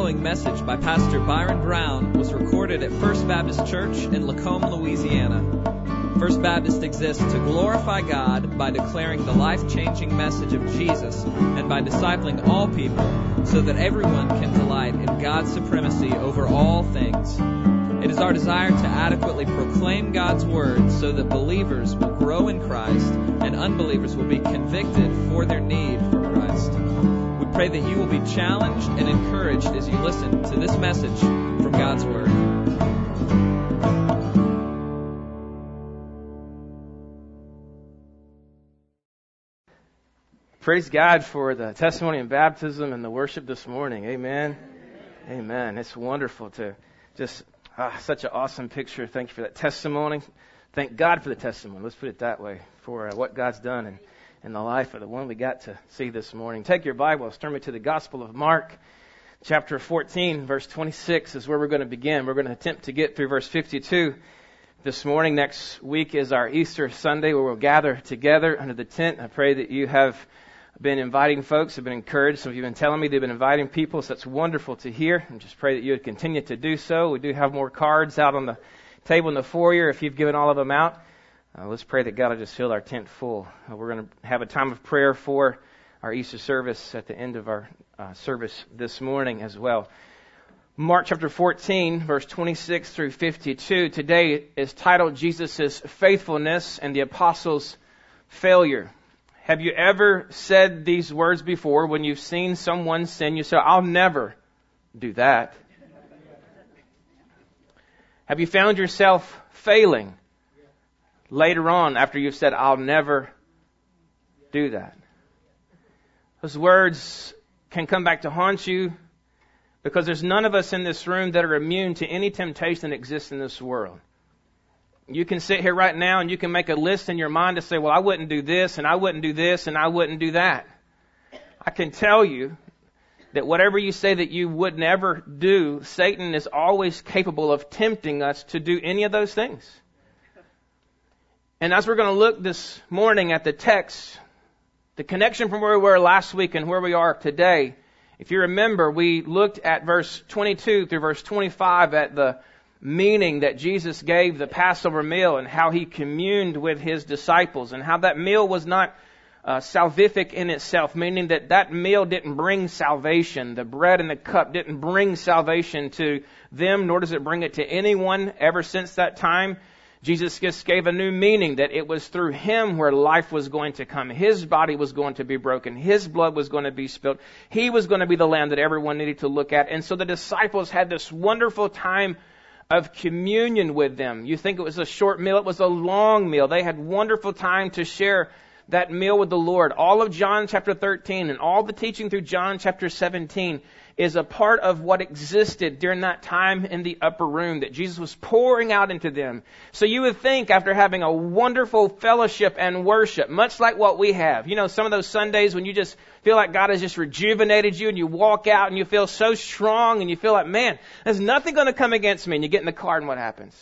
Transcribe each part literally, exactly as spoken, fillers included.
following message by Pastor Byron Brown was recorded at First Baptist Church in Lacombe, Louisiana. First Baptist exists to glorify God by declaring the life-changing message of Jesus and by discipling all people so that everyone can delight in God's supremacy over all things. It is our desire to adequately proclaim God's Word so that believers will grow in Christ and unbelievers will be convicted for their need for Christ. We pray that you will be challenged and encouraged as you listen to this message from God's Word. Praise God for the testimony and baptism and the worship this morning. Amen. Amen. Amen. It's wonderful to just, ah, such an awesome picture. Thank you for that testimony. Thank God for the testimony. Let's put it that way, for uh, what God's done in, in the life of the one we got to see this morning. Take your Bibles, turn me to the Gospel of Mark, chapter fourteen, verse twenty-six is where we're going to begin. We're going to attempt to get through verse fifty-two this morning. Next week is our Easter Sunday where we'll gather together under the tent. I pray that you have been inviting folks, have been encouraged. Some of you have been telling me they've been inviting people, so that's wonderful to hear. And just pray that you would continue to do so. We do have more cards out on the table in the foyer if you've given all of them out. Uh, let's pray that God will just fill our tent full. Uh, we're going to have a time of prayer for our Easter service at the end of our uh, service this morning as well. Mark chapter fourteen, verse twenty-six through fifty-two. Today is titled Jesus' Faithfulness and the Apostles' Failure. Have you ever said these words before when you've seen someone sin? You say, I'll never do that. Have you found yourself failing later on after you've said, I'll never do that? Those words can come back to haunt you because there's none of us in this room that are immune to any temptation that exists in this world. You can sit here right now and you can make a list in your mind to say, well, I wouldn't do this and I wouldn't do this and I wouldn't do that. I can tell you that whatever you say that you would never do, Satan is always capable of tempting us to do any of those things. And as we're going to look this morning at the text, the connection from where we were last week and where we are today, if you remember, we looked at verse twenty-two through verse twenty-five at the meaning that Jesus gave the Passover meal and how he communed with his disciples and how that meal was not uh, salvific in itself, meaning that that meal didn't bring salvation. The bread and the cup didn't bring salvation to them, nor does it bring it to anyone ever since that time. Jesus just gave a new meaning that it was through him where life was going to come. His body was going to be broken. His blood was going to be spilled. He was going to be the lamb that everyone needed to look at. And so the disciples had this wonderful time of communion with them. You think it was a short meal. It was a long meal. They had wonderful time to share that meal with the Lord. All of John chapter thirteen and all the teaching through John chapter seventeen is a part of what existed during that time in the upper room that Jesus was pouring out into them. So you would think after having a wonderful fellowship and worship, much like what we have, you know, some of those Sundays when you just feel like God has just rejuvenated you and you walk out and you feel so strong and you feel like, man, there's nothing going to come against me. And you get in the car and what happens?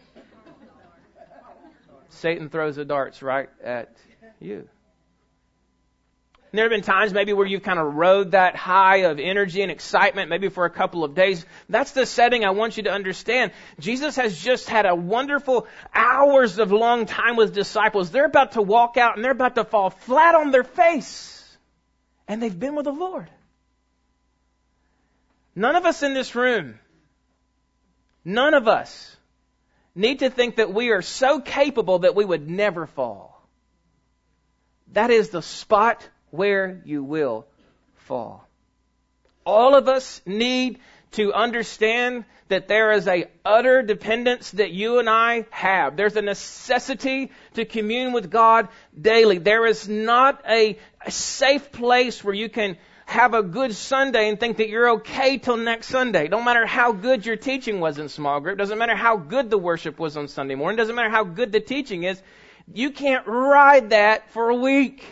Satan throws the darts right at you. And there have been times maybe where you've kind of rode that high of energy and excitement, maybe for a couple of days. That's the setting I want you to understand. Jesus has just had a wonderful hours of long time with disciples. They're about to walk out and they're about to fall flat on their face. And they've been with the Lord. None of us in this room, none of us need to think that we are so capable that we would never fall. That is the spot where you will fall. All of us need to understand that there is a utter dependence that you and I have. There's a necessity to commune with God daily. There is not a, a safe place where you can have a good Sunday and think that you're okay till next Sunday. Don't matter how good your teaching was in small group. Doesn't matter how good the worship was on Sunday morning. Doesn't matter how good the teaching is. You can't ride that for a week.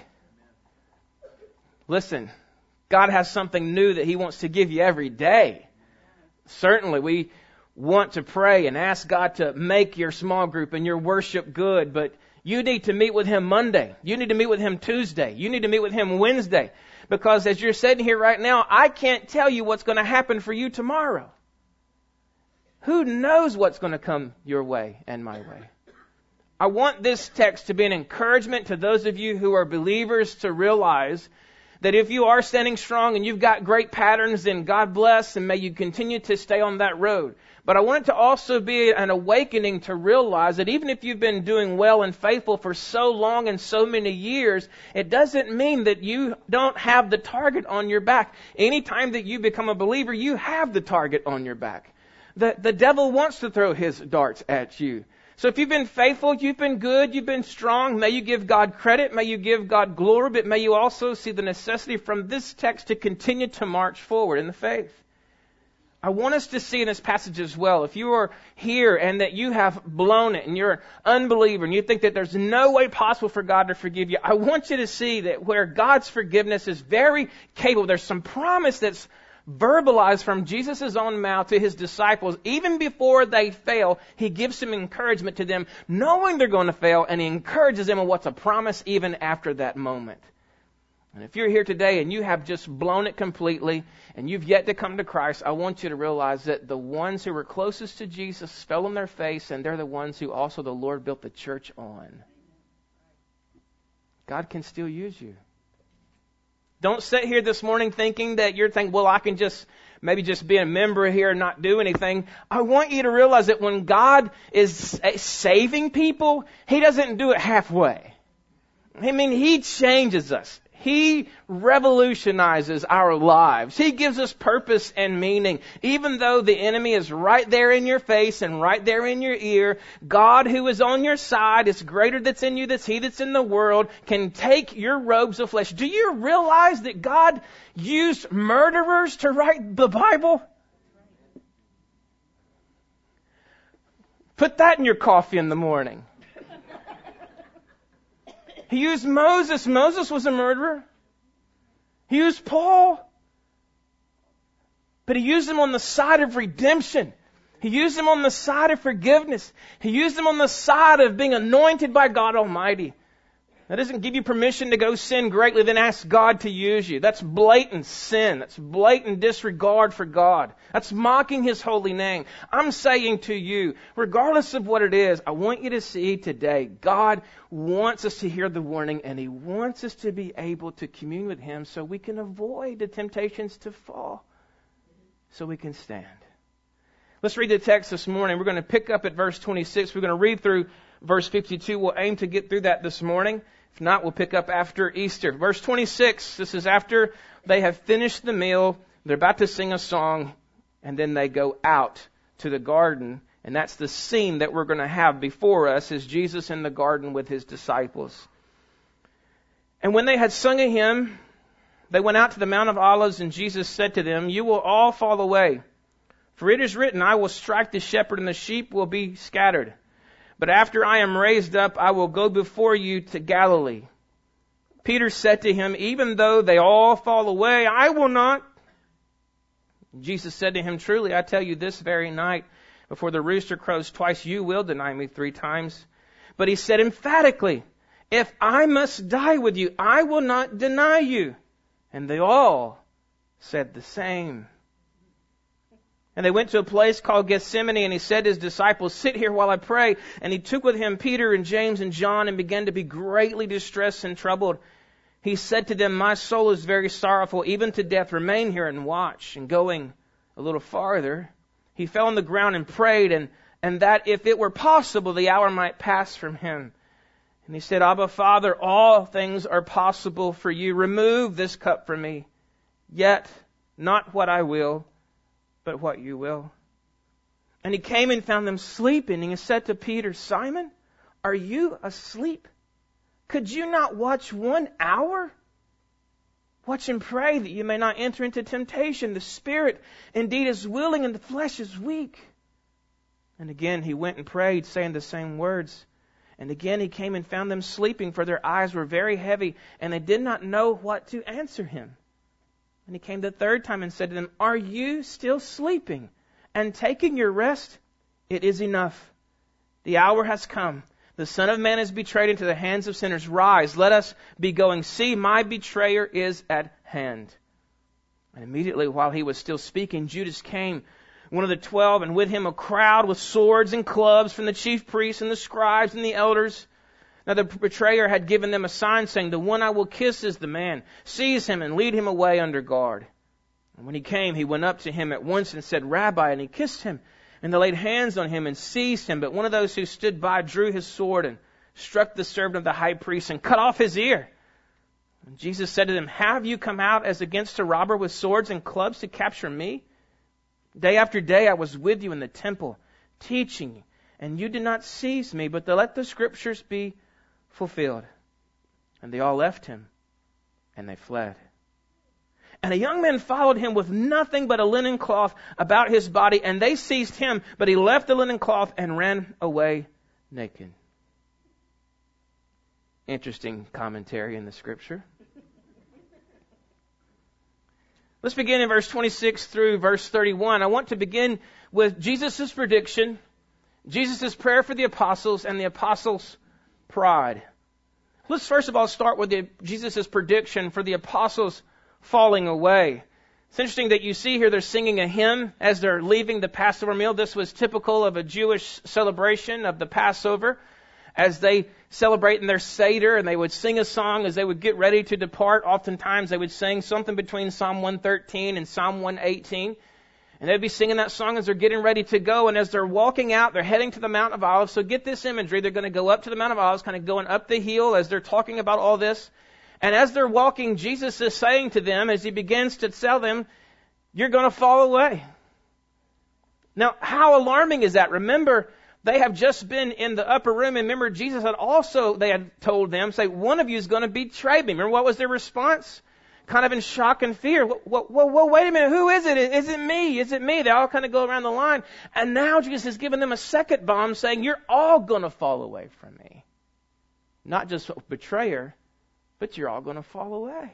Listen, God has something new that He wants to give you every day. Certainly, we want to pray and ask God to make your small group and your worship good, but you need to meet with Him Monday. You need to meet with Him Tuesday. You need to meet with Him Wednesday. Because as you're sitting here right now, I can't tell you what's going to happen for you tomorrow. Who knows what's going to come your way and my way? I want this text to be an encouragement to those of you who are believers to realize that if you are standing strong and you've got great patterns, then God bless, and may you continue to stay on that road. But I want it to also be an awakening to realize that even if you've been doing well and faithful for so long and so many years, it doesn't mean that you don't have the target on your back. Anytime that you become a believer, you have the target on your back. The, the devil wants to throw his darts at you. So if you've been faithful, you've been good, you've been strong, may you give God credit, may you give God glory, but may you also see the necessity from this text to continue to march forward in the faith. I want us to see in this passage as well, if you are here and that you have blown it and you're an unbeliever and you think that there's no way possible for God to forgive you, I want you to see that where God's forgiveness is very capable, there's some promise that's verbalized from Jesus' own mouth to his disciples. Even before they fail, he gives some encouragement to them, knowing they're going to fail, and he encourages them on what's a promise even after that moment. And if you're here today and you have just blown it completely and you've yet to come to Christ, I want you to realize that the ones who were closest to Jesus fell on their face, and they're the ones who also the Lord built the church on. God can still use you. Don't sit here this morning thinking that you're thinking, well, I can just maybe just be a member here and not do anything. I want you to realize that when God is saving people, He doesn't do it halfway. I mean, He changes us. He revolutionizes our lives. He gives us purpose and meaning. Even though the enemy is right there in your face and right there in your ear, God, who is on your side, is greater that's in you than he that's in the world, can take your robes of flesh. Do you realize that God used murderers to write the Bible? Put that in your coffee in the morning. He used Moses. Moses was a murderer. He used Paul. But he used him on the side of redemption. He used him on the side of forgiveness. He used him on the side of being anointed by God Almighty. That doesn't give you permission to go sin greatly, then ask God to use you. That's blatant sin. That's blatant disregard for God. That's mocking His holy name. I'm saying to you, regardless of what it is, I want you to see today, God wants us to hear the warning, and He wants us to be able to commune with Him so we can avoid the temptations to fall, so we can stand. Let's read the text this morning. We're going to pick up at verse twenty-six. We're going to read through verse fifty-two. We'll aim to get through that this morning. If not, we'll pick up after Easter. Verse twenty-six, this is after they have finished the meal. They're about to sing a song, and then they go out to the garden. And that's the scene that we're going to have before us, is Jesus in the garden with His disciples. And when they had sung a hymn, they went out to the Mount of Olives, and Jesus said to them, "You will all fall away. For it is written, I will strike the shepherd, and the sheep will be scattered. But after I am raised up, I will go before you to Galilee." Peter said to Him, "Even though they all fall away, I will not." Jesus said to him, "Truly, I tell you, this very night, before the rooster crows twice, you will deny me three times." But He said emphatically, "If I must die with you, I will not deny you." And they all said the same. And they went to a place called Gethsemane, and He said to His disciples, "Sit here while I pray." And He took with Him Peter and James and John and began to be greatly distressed and troubled. He said to them, "My soul is very sorrowful, even to death. Remain here and watch." And going a little farther, He fell on the ground and prayed, and, and that if it were possible, the hour might pass from Him. And He said, "Abba, Father, all things are possible for you. Remove this cup from me. Yet not what I will, but what you will." And He came and found them sleeping, and He said to Peter, "Simon, are you asleep? Could you not watch one hour? Watch and pray that you may not enter into temptation. The spirit indeed is willing, and the flesh is weak." And again He went and prayed, saying the same words. And again He came and found them sleeping, for their eyes were very heavy, and they did not know what to answer Him. And He came the third time and said to them, "Are you still sleeping and taking your rest? It is enough. The hour has come. The Son of Man is betrayed into the hands of sinners. Rise, let us be going. See, my betrayer is at hand. And immediately while he was still speaking, Judas came, one of the twelve, and with him a crowd with swords and clubs from the chief priests and the scribes and the elders. Now the betrayer had given them a sign, saying, the one I will kiss is the man. Seize him and lead him away under guard. And when he came, he went up to him at once and said, Rabbi, and he kissed him. And they laid hands on him and seized him. But one of those who stood by drew his sword and struck the servant of the high priest and cut off his ear. And Jesus said to them, have you come out as against a robber with swords and clubs to capture me? Day after day I was with you in the temple, teaching you, and you did not seize me, but to let the scriptures be fulfilled. And they all left him, and they fled. And a young man followed him with nothing but a linen cloth about his body, and they seized him, but he left the linen cloth and ran away naked. Interesting commentary in the scripture. Let's begin in verse twenty-six through verse thirty-one. I want to begin with Jesus' prediction, Jesus' prayer for the apostles, and the apostles' pride. Let's first of all start with the, Jesus' prediction for the apostles falling away. It's interesting that you see here they're singing a hymn as they're leaving the Passover meal. This was typical of a Jewish celebration of the Passover, as they celebrate in their Seder, and they would sing a song as they would get ready to depart. Oftentimes they would sing something between Psalm one thirteen and Psalm one eighteen. And they'd be singing that song as they're getting ready to go. And as they're walking out, they're heading to the Mount of Olives. So get this imagery. They're going to go up to the Mount of Olives, kind of going up the hill as they're talking about all this. And as they're walking, Jesus is saying to them, as he begins to tell them, you're going to fall away. Now, how alarming is that? Remember, they have just been in the upper room. And remember, Jesus had also, they had told them, say, one of you is going to betray me. Remember what was their response? Kind of in shock and fear. Whoa, whoa, whoa, wait a minute. Who is it? Is it me? Is it me? They all kind of go around the line. And now Jesus has given them a second bomb saying, you're all going to fall away from me. Not just betrayer, but you're all going to fall away.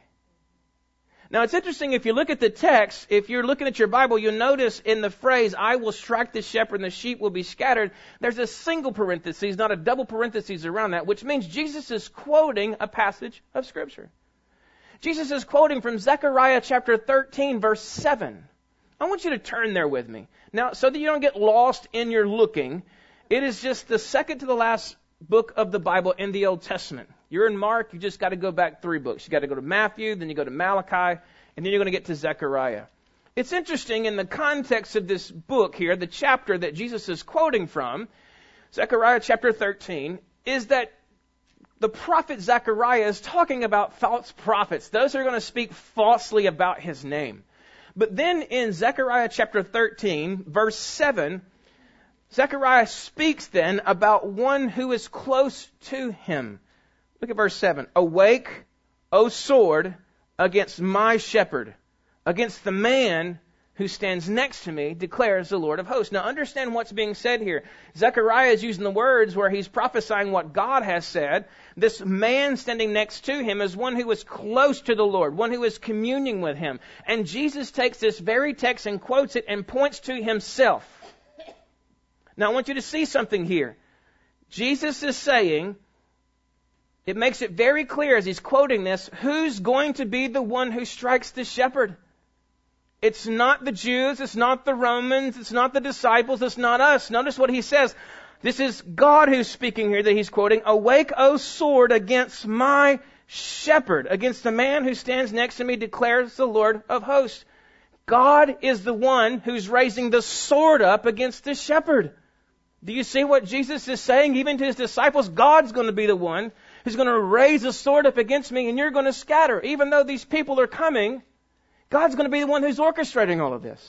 Now it's interesting, if you look at the text, if you're looking at your Bible, you'll notice in the phrase, I will strike the shepherd and the sheep will be scattered, there's a single parenthesis, not a double parenthesis around that, which means Jesus is quoting a passage of Scripture. Jesus is quoting from Zechariah chapter thirteen, verse seven. I want you to turn there with me. Now, so that you don't get lost in your looking, it is just the second to the last book of the Bible in the Old Testament. You're in Mark, you just got to go back three books. You got to go to Matthew, then you go to Malachi, and then you're going to get to Zechariah. It's interesting in the context of this book here, the chapter that Jesus is quoting from, Zechariah chapter thirteen, is that the prophet Zechariah is talking about false prophets, those who are going to speak falsely about his name. But then in Zechariah chapter thirteen, verse seven, Zechariah speaks then about one who is close to him. Look at verse seven. Awake, O sword, against my shepherd, against the man who stands next to me, declares the Lord of hosts. Now understand what's being said here. Zechariah is using the words where he's prophesying what God has said. This man standing next to him is one who is close to the Lord, one who is communing with him. And Jesus takes this very text and quotes it and points to himself. Now I want you to see something here. Jesus is saying, it makes it very clear as he's quoting this, who's going to be the one who strikes the shepherd? It's not the Jews, it's not the Romans, it's not the disciples, it's not us. Notice what he says. This is God who's speaking here that he's quoting. Awake, O sword, against my shepherd, against the man who stands next to me, declares the Lord of hosts. God is the one who's raising the sword up against the shepherd. Do you see what Jesus is saying? Even to his disciples, God's going to be the one who's going to raise a sword up against me and you're going to scatter. Even though these people are coming, God's going to be the one who's orchestrating all of this.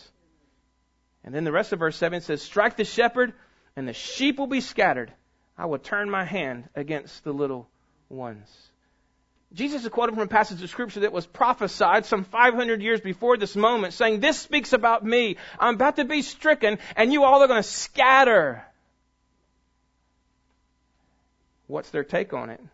And then the rest of verse seven says, strike the shepherd and the sheep will be scattered. I will turn my hand against the little ones. Jesus is quoting from a passage of Scripture that was prophesied some five hundred years before this moment, saying, this speaks about me. I'm about to be stricken and you all are going to scatter. What's their take on it?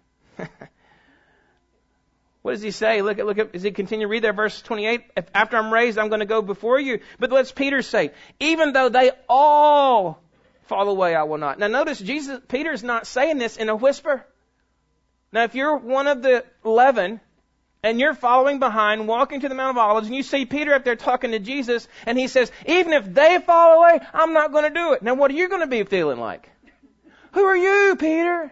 What does he say? Look at, look at, does he continue to read there? Verse twenty-eight. If after I'm raised, I'm going to go before you. But what's Peter say? Even though they all fall away, I will not. Now notice, Jesus, Peter's not saying this in a whisper. Now if you're one of the eleven, and you're following behind, walking to the Mount of Olives, and you see Peter up there talking to Jesus, and he says, even if they fall away, I'm not going to do it. Now what are you going to be feeling like? Who are you, Peter?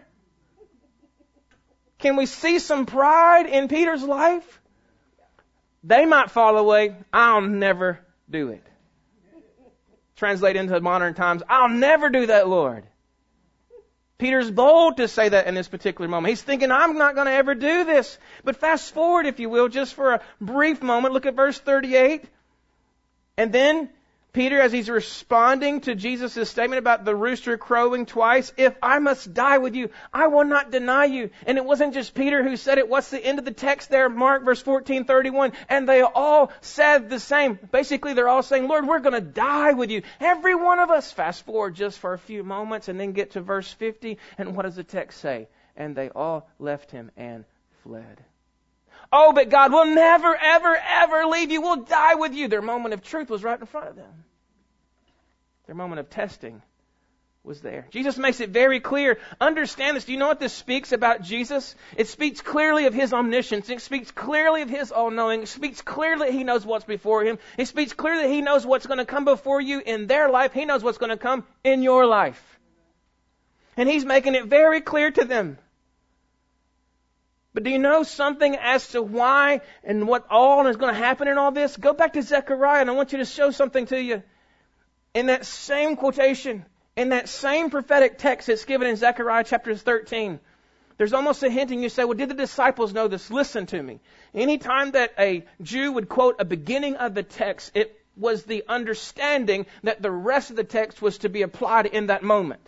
Can we see some pride in Peter's life? They might fall away. I'll never do it. Translate into modern times, I'll never do that, Lord. Peter's bold to say that in this particular moment. He's thinking, I'm not going to ever do this. But fast forward, if you will, just for a brief moment. Look at verse thirty-eight. And then Peter, as he's responding to Jesus' statement about the rooster crowing twice, if I must die with you, I will not deny you. And it wasn't just Peter who said it. What's the end of the text there? Mark, verse fourteen thirty-one. And they all said the same. Basically, they're all saying, Lord, we're going to die with you. Every one of us. Fast forward just for a few moments and then get to verse fifty. And what does the text say? And they all left him and fled. Oh, but God will never, ever, ever leave you. We'll die with you. Their moment of truth was right in front of them. Their moment of testing was there. Jesus makes it very clear. Understand this. Do you know what this speaks about Jesus? It speaks clearly of His omniscience. It speaks clearly of His all-knowing. It speaks clearly that He knows what's before Him. It speaks clearly that He knows what's going to come before you in their life. He knows what's going to come in your life. And He's making it very clear to them. But do you know something as to why and what all is going to happen in all this? Go back to Zechariah, and I want you to show something to you. In that same quotation, in that same prophetic text that's given in Zechariah chapter thirteen, there's almost a hint, and you say, well, did the disciples know this? Listen to me. Anytime that a Jew would quote a beginning of the text, it was the understanding that the rest of the text was to be applied in that moment.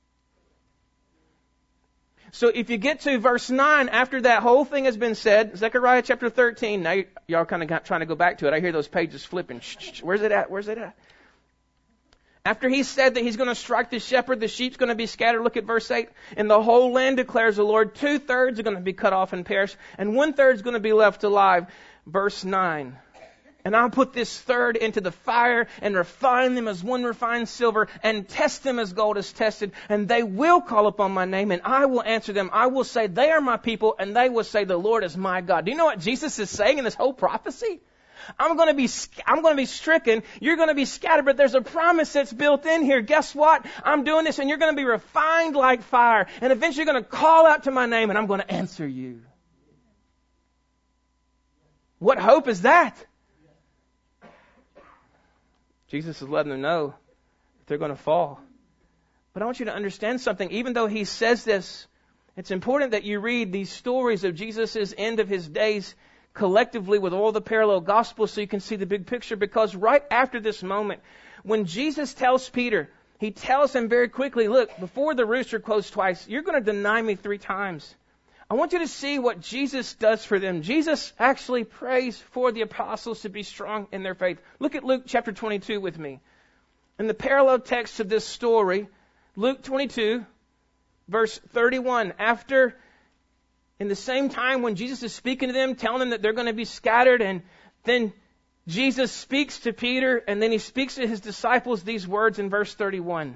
So if you get to verse nine, after that whole thing has been said, Zechariah chapter thirteen, now y- y'all kind of got, trying to go back to it. I hear those pages flipping. Shh, shh, where's it at? Where's it at? After he said that he's going to strike the shepherd, the sheep's going to be scattered. Look at verse eight. In the whole land declares the Lord, two-thirds are going to be cut off and perish, and one-third is going to be left alive. Verse nine. And I'll put this third into the fire and refine them as one refines silver and test them as gold is tested. And they will call upon my name and I will answer them. I will say they are my people and they will say the Lord is my God. Do you know what Jesus is saying in this whole prophecy? I'm going to be, I'm going to be stricken. You're going to be scattered, but there's a promise that's built in here. Guess what? I'm doing this and you're going to be refined like fire. And eventually you're going to call out to my name and I'm going to answer you. What hope is that? Jesus is letting them know that they're going to fall. But I want you to understand something. Even though He says this, it's important that you read these stories of Jesus' end of His days collectively with all the parallel gospels so you can see the big picture. Because right after this moment, when Jesus tells Peter, He tells him very quickly, look, before the rooster crows twice, you're going to deny me three times. I want you to see what Jesus does for them. Jesus actually prays for the apostles to be strong in their faith. Look at Luke chapter twenty-two with me. In the parallel text of this story, Luke twenty-two, verse thirty-one. After, in the same time when Jesus is speaking to them, telling them that they're going to be scattered, and then Jesus speaks to Peter, and then He speaks to His disciples these words in verse thirty-one.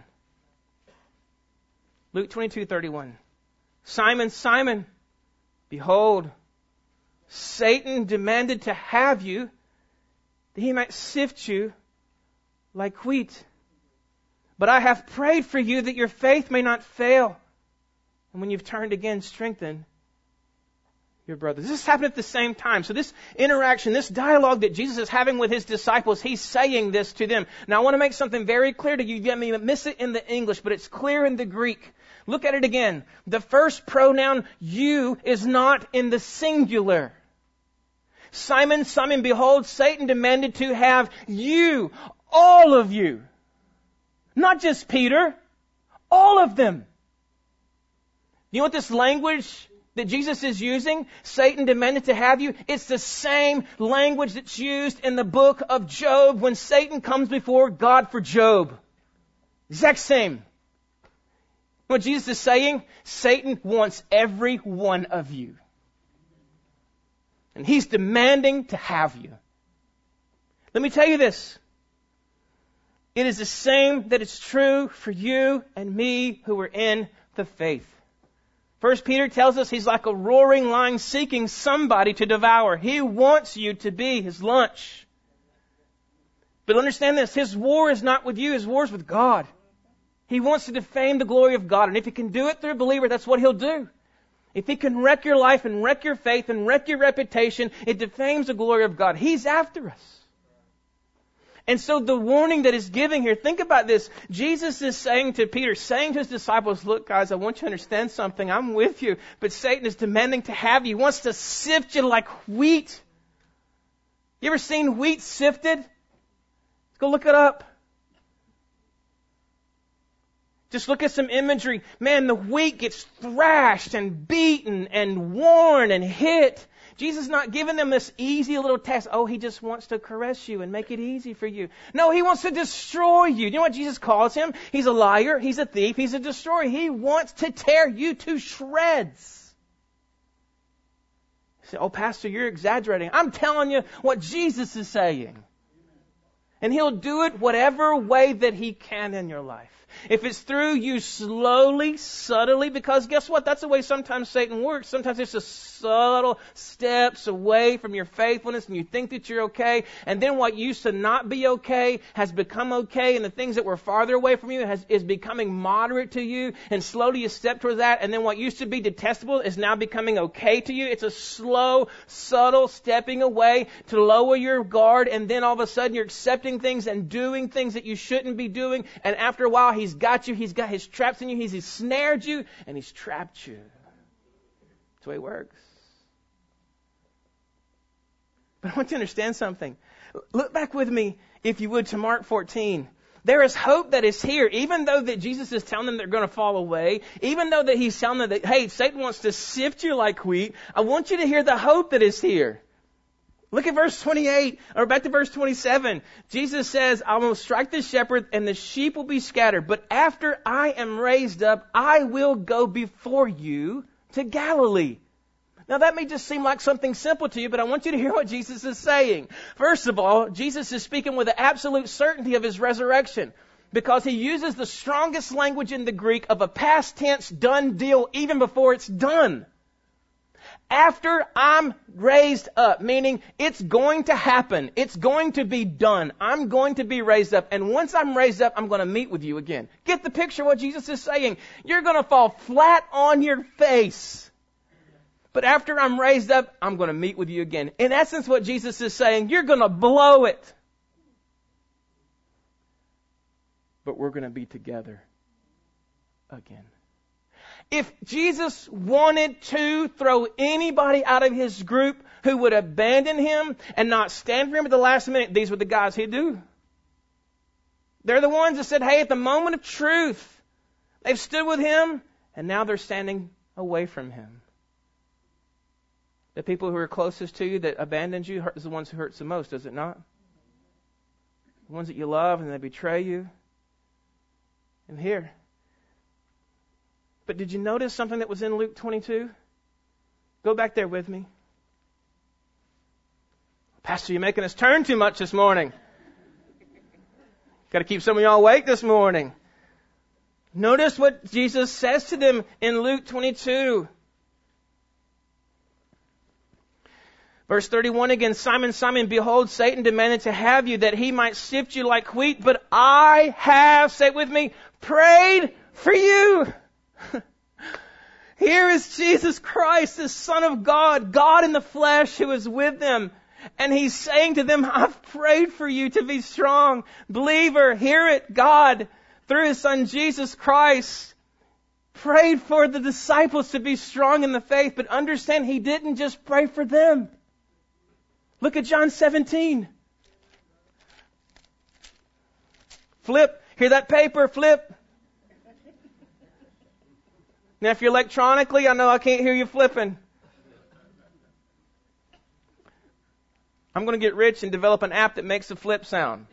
Luke twenty-two, thirty-one. Simon, Simon, behold, Satan demanded to have you, that he might sift you like wheat. But I have prayed for you that your faith may not fail. And when you've turned again, strengthen your brothers. This happened at the same time. So this interaction, this dialogue that Jesus is having with His disciples, He's saying this to them. Now I want to make something very clear to you. You may miss it in the English, but it's clear in the Greek. Look at it again. The first pronoun, you, is not in the singular. Simon, Simon, behold, Satan demanded to have you, all of you. Not just Peter, all of them. You know what this language that Jesus is using? Satan demanded to have you. It's the same language that's used in the book of Job when Satan comes before God for Job. Exact same. What Jesus is saying, Satan wants every one of you. And he's demanding to have you. Let me tell you this. It is the same that is true for you and me who are in the faith. First Peter tells us he's like a roaring lion seeking somebody to devour. He wants you to be his lunch. But understand this, his war is not with you, his war is with God. He wants to defame the glory of God. And if he can do it through a believer, that's what he'll do. If he can wreck your life and wreck your faith and wreck your reputation, it defames the glory of God. He's after us. And so the warning that he's giving here, think about this. Jesus is saying to Peter, saying to his disciples, look guys, I want you to understand something. I'm with you. But Satan is demanding to have you. He wants to sift you like wheat. You ever seen wheat sifted? Let's go look it up. Just look at some imagery. Man, the wheat gets thrashed and beaten and worn and hit. Jesus is not giving them this easy little task. Oh, he just wants to caress you and make it easy for you. No, he wants to destroy you. You know what Jesus calls him? He's a liar. He's a thief. He's a destroyer. He wants to tear you to shreds. You say, oh, Pastor, you're exaggerating. I'm telling you what Jesus is saying. And he'll do it whatever way that he can in your life. If it's through you slowly, subtly, because guess what? That's the way sometimes Satan works. Sometimes it's just subtle steps away from your faithfulness and you think that you're okay. And then what used to not be okay has become okay. And the things that were farther away from you has, is becoming moderate to you. And slowly you step towards that. And then what used to be detestable is now becoming okay to you. It's a slow, subtle stepping away to lower your guard. And then all of a sudden you're accepting things and doing things that you shouldn't be doing. And after a while, he's got you, he's got his traps in you, he's, he's snared you, and he's trapped you. That's the way it works. But I want you to understand something. Look back with me, if you would, to Mark fourteen. There is hope that is here, even though that Jesus is telling them they're going to fall away, even though that he's telling them that, hey, Satan wants to sift you like wheat. I want you to hear the hope that is here. Look at verse twenty-eight, or back to verse twenty-seven. Jesus says, I will strike the shepherd and the sheep will be scattered. But after I am raised up, I will go before you to Galilee. Now that may just seem like something simple to you, but I want you to hear what Jesus is saying. First of all, Jesus is speaking with the absolute certainty of his resurrection, because he uses the strongest language in the Greek of a past tense done deal even before it's done. After I'm raised up, meaning it's going to happen. It's going to be done. I'm going to be raised up. And once I'm raised up, I'm going to meet with you again. Get the picture of what Jesus is saying. You're going to fall flat on your face. But after I'm raised up, I'm going to meet with you again. In essence, what Jesus is saying, you're going to blow it. But we're going to be together again. If Jesus wanted to throw anybody out of his group who would abandon him and not stand for him at the last minute, these were the guys he'd do. They're the ones that said, hey, at the moment of truth, they've stood with him, and now they're standing away from him. The people who are closest to you that abandoned you is the ones who hurts the most, is it not? The ones that you love and they betray you. And here. But did you notice something that was in Luke twenty-two? Go back there with me. Pastor, you're making us turn too much this morning. Got to keep some of y'all awake this morning. Notice what Jesus says to them in Luke twenty-two. Verse thirty-one again, Simon, Simon, behold, Satan demanded to have you that he might sift you like wheat, but I have, say it with me, prayed for you. Here is Jesus Christ, the Son of God, God in the flesh who is with them. And he's saying to them, I've prayed for you to be strong. Believer, hear it. God, through his Son Jesus Christ, prayed for the disciples to be strong in the faith. But understand, he didn't just pray for them. Look at John seventeen. Flip. Hear that paper? Flip. Now, if you're electronically, I know I can't hear you flipping. I'm going to get rich and develop an app that makes the flip sound.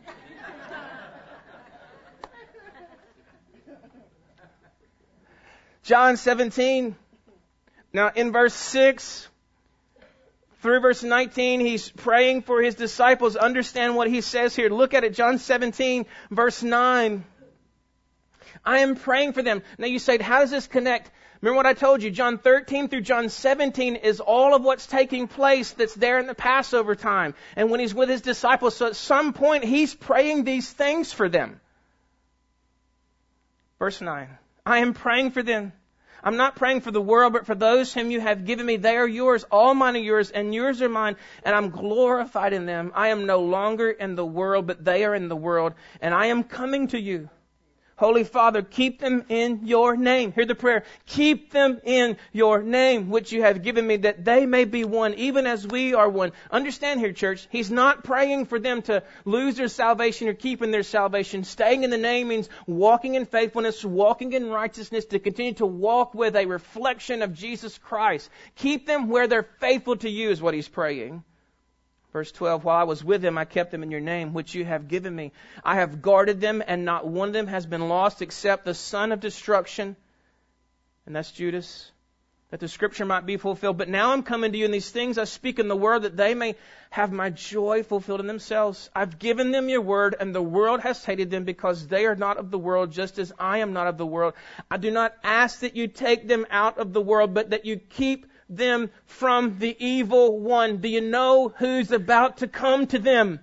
John seventeen. Now, in verse six, through verse nineteen, he's praying for his disciples. Understand what he says here. Look at it. John seventeen, verse nine. I am praying for them. Now you say, how does this connect? Remember what I told you. John thirteen through John seventeen is all of what's taking place that's there in the Passover time. And when he's with his disciples, so at some point he's praying these things for them. Verse nine. I am praying for them. I'm not praying for the world, but for those whom you have given me. They are yours. All mine are yours, and yours are mine. And I'm glorified in them. I am no longer in the world, but they are in the world. And I am coming to you. Holy Father, keep them in your name. Hear the prayer. Keep them in your name, which you have given me, that they may be one, even as we are one. Understand here, church, he's not praying for them to lose their salvation or keeping their salvation. Staying in the name means walking in faithfulness, walking in righteousness, to continue to walk with a reflection of Jesus Christ. Keep them where they're faithful to you is what he's praying. Verse twelve, while I was with them, I kept them in your name, which you have given me. I have guarded them, and not one of them has been lost except the son of destruction. And that's Judas, that the scripture might be fulfilled. But now I'm coming to you, and these things I speak in the word, that they may have my joy fulfilled in themselves. I've given them your word, and the world has hated them because they are not of the world, just as I am not of the world. I do not ask that you take them out of the world, but that you keep them from the evil one. Do you know who's about to come to them?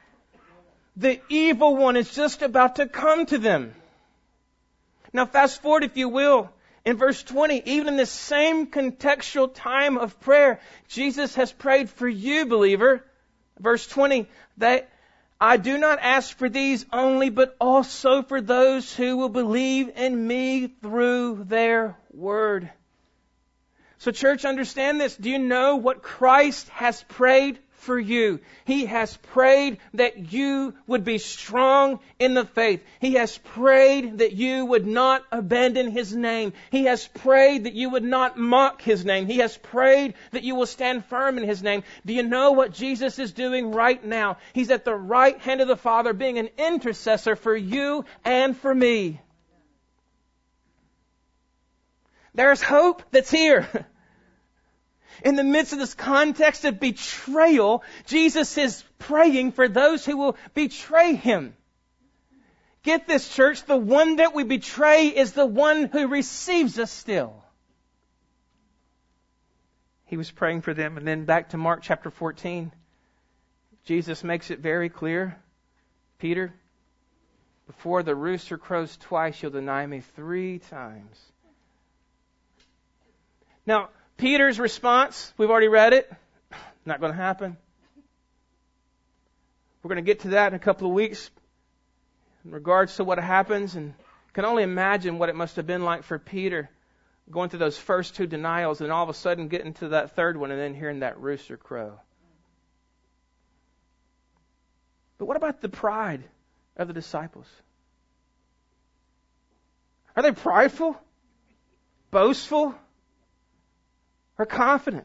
The evil one is just about to come to them. Now fast forward, if you will, in verse twenty, even in this same contextual time of prayer, Jesus has prayed for you, believer. Verse twenty, that I do not ask for these only, but also for those who will believe in me through their word. So church, understand this. Do you know what Christ has prayed for you? He has prayed that you would be strong in the faith. He has prayed that you would not abandon His name. He has prayed that you would not mock His name. He has prayed that you will stand firm in His name. Do you know what Jesus is doing right now? He's at the right hand of the Father, being an intercessor for you and for me. There's hope that's here. In the midst of this context of betrayal, Jesus is praying for those who will betray Him. Get this, church, the one that we betray is the one who receives us still. He was praying for them. And then back to Mark chapter fourteen. Jesus makes it very clear. Peter, before the rooster crows twice, you'll deny me three times. Now, Peter's response, we've already read it. Not going to happen. We're going to get to that in a couple of weeks in regards to what happens. And can only imagine what it must have been like for Peter going through those first two denials and all of a sudden getting to that third one and then hearing that rooster crow. But what about the pride of the disciples? Are they prideful? Boastful? Or confident?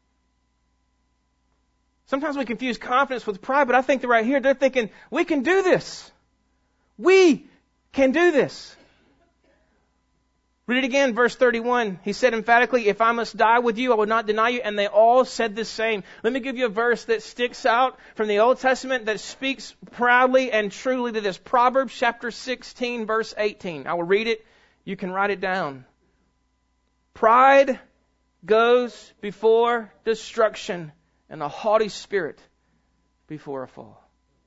Sometimes we confuse confidence with pride, but I think that right here they're thinking, we can do this. We can do this. Read it again, verse thirty-one. He said emphatically, if I must die with you, I will not deny you. And they all said the same. Let me give you a verse that sticks out from the Old Testament that speaks proudly and truly to this. Proverbs chapter sixteen, verse eighteen. I will read it. You can write it down. Pride goes before destruction, and a haughty spirit before a fall.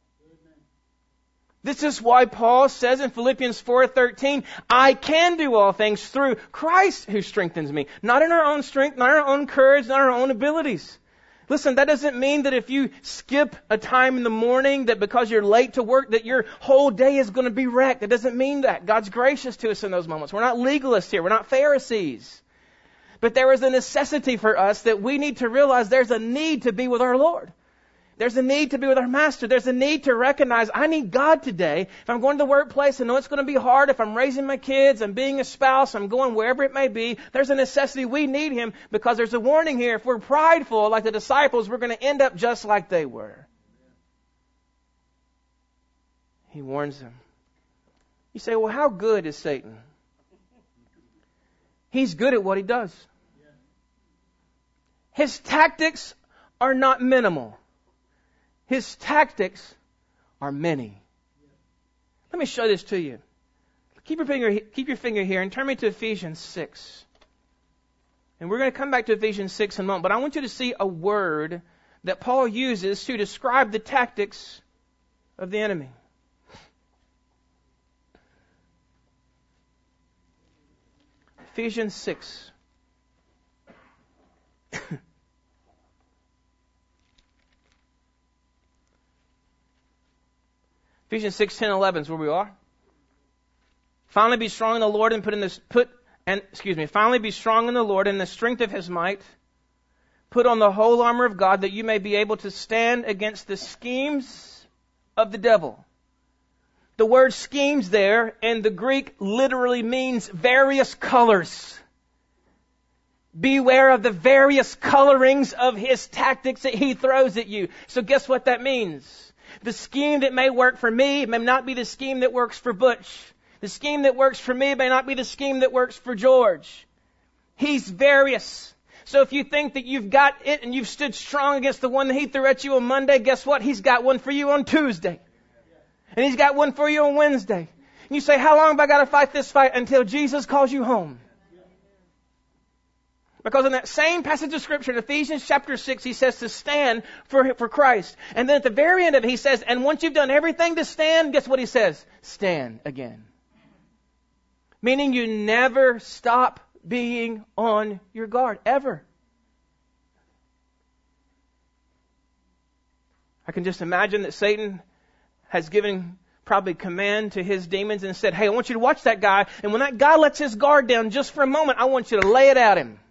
This is why Paul says in Philippians four thirteen, I can do all things through Christ who strengthens me. Not in our own strength, not our own courage, not our own abilities. Listen, that doesn't mean that if you skip a time in the morning, that because you're late to work, that your whole day is going to be wrecked. It doesn't mean that. God's gracious to us in those moments. We're not legalists here. We're not Pharisees. But there is a necessity for us that we need to realize there's a need to be with our Lord. There's a need to be with our Master. There's a need to recognize I need God today. If I'm going to the workplace, I know it's going to be hard. If I'm raising my kids, I'm being a spouse, I'm going wherever it may be. There's a necessity. We need Him because there's a warning here. If we're prideful like the disciples, we're going to end up just like they were. He warns them. You say, well, how good is Satan? He's good at what he does. His tactics are not minimal. His tactics are many. Let me show this to you. Keep your finger, keep your finger here and turn me to Ephesians six. And we're going to come back to Ephesians six in a moment, but I want you to see a word that Paul uses to describe the tactics of the enemy. Ephesians six. Ephesians six, ten, eleven is where we are. Finally be strong in the Lord and put in this put and excuse me, finally be strong in the Lord and the strength of his might. Put on the whole armor of God that you may be able to stand against the schemes of the devil. The word schemes there in the Greek literally means various colors. Beware of the various colorings of his tactics that he throws at you. So guess what that means? The scheme that may work for me may not be the scheme that works for Butch. The scheme that works for me may not be the scheme that works for George. He's various. So if you think that you've got it and you've stood strong against the one that he threw at you on Monday, guess what? He's got one for you on Tuesday. And he's got one for you on Wednesday. And you say, how long have I got to fight this fight? Until Jesus calls you home. Because in that same passage of Scripture, in Ephesians chapter six, he says to stand for, for Christ. And then at the very end of it, he says, and once you've done everything to stand, guess what he says? Stand again. Meaning you never stop being on your guard, ever. I can just imagine that Satan has given probably command to his demons and said, hey, I want you to watch that guy. And when that guy lets his guard down just for a moment, I want you to lay it at him.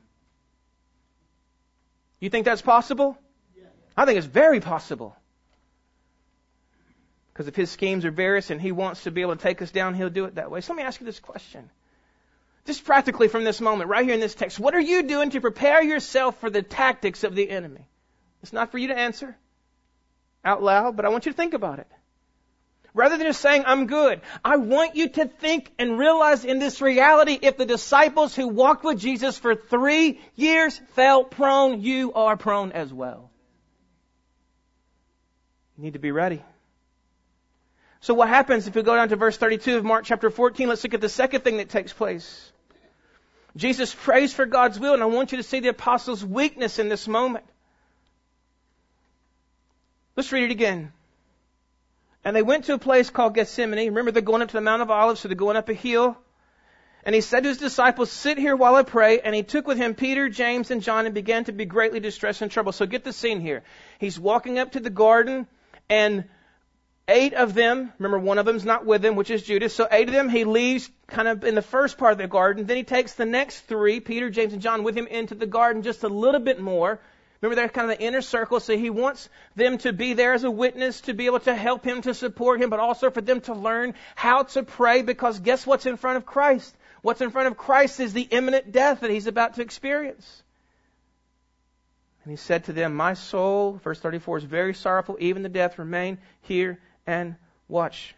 You think that's possible? Yeah. I think it's very possible. Because if his schemes are various and he wants to be able to take us down, he'll do it that way. So let me ask you this question. Just practically from this moment, right here in this text, what are you doing to prepare yourself for the tactics of the enemy? It's not for you to answer out loud, but I want you to think about it. Rather than just saying, I'm good, I want you to think and realize in this reality, if the disciples who walked with Jesus for three years fell prone, you are prone as well. You need to be ready. So what happens if we go down to verse thirty-two of Mark chapter fourteen? Let's look at the second thing that takes place. Jesus prays for God's will, and I want you to see the apostles' weakness in this moment. Let's read it again. And they went to a place called Gethsemane. Remember, they're going up to the Mount of Olives, so they're going up a hill. And he said to his disciples, sit here while I pray. And he took with him Peter, James, and John and began to be greatly distressed and troubled. So get the scene here. He's walking up to the garden, and eight of them, remember one of them's not with him, which is Judas. So eight of them he leaves kind of in the first part of the garden. Then he takes the next three, Peter, James, and John, with him into the garden just a little bit more. Remember, they're kind of the inner circle, so he wants them to be there as a witness, to be able to help him, to support him, but also for them to learn how to pray, because guess what's in front of Christ? What's in front of Christ is the imminent death that he's about to experience. And he said to them, my soul, verse thirty-four, is very sorrowful, even to death. Remain here and watch.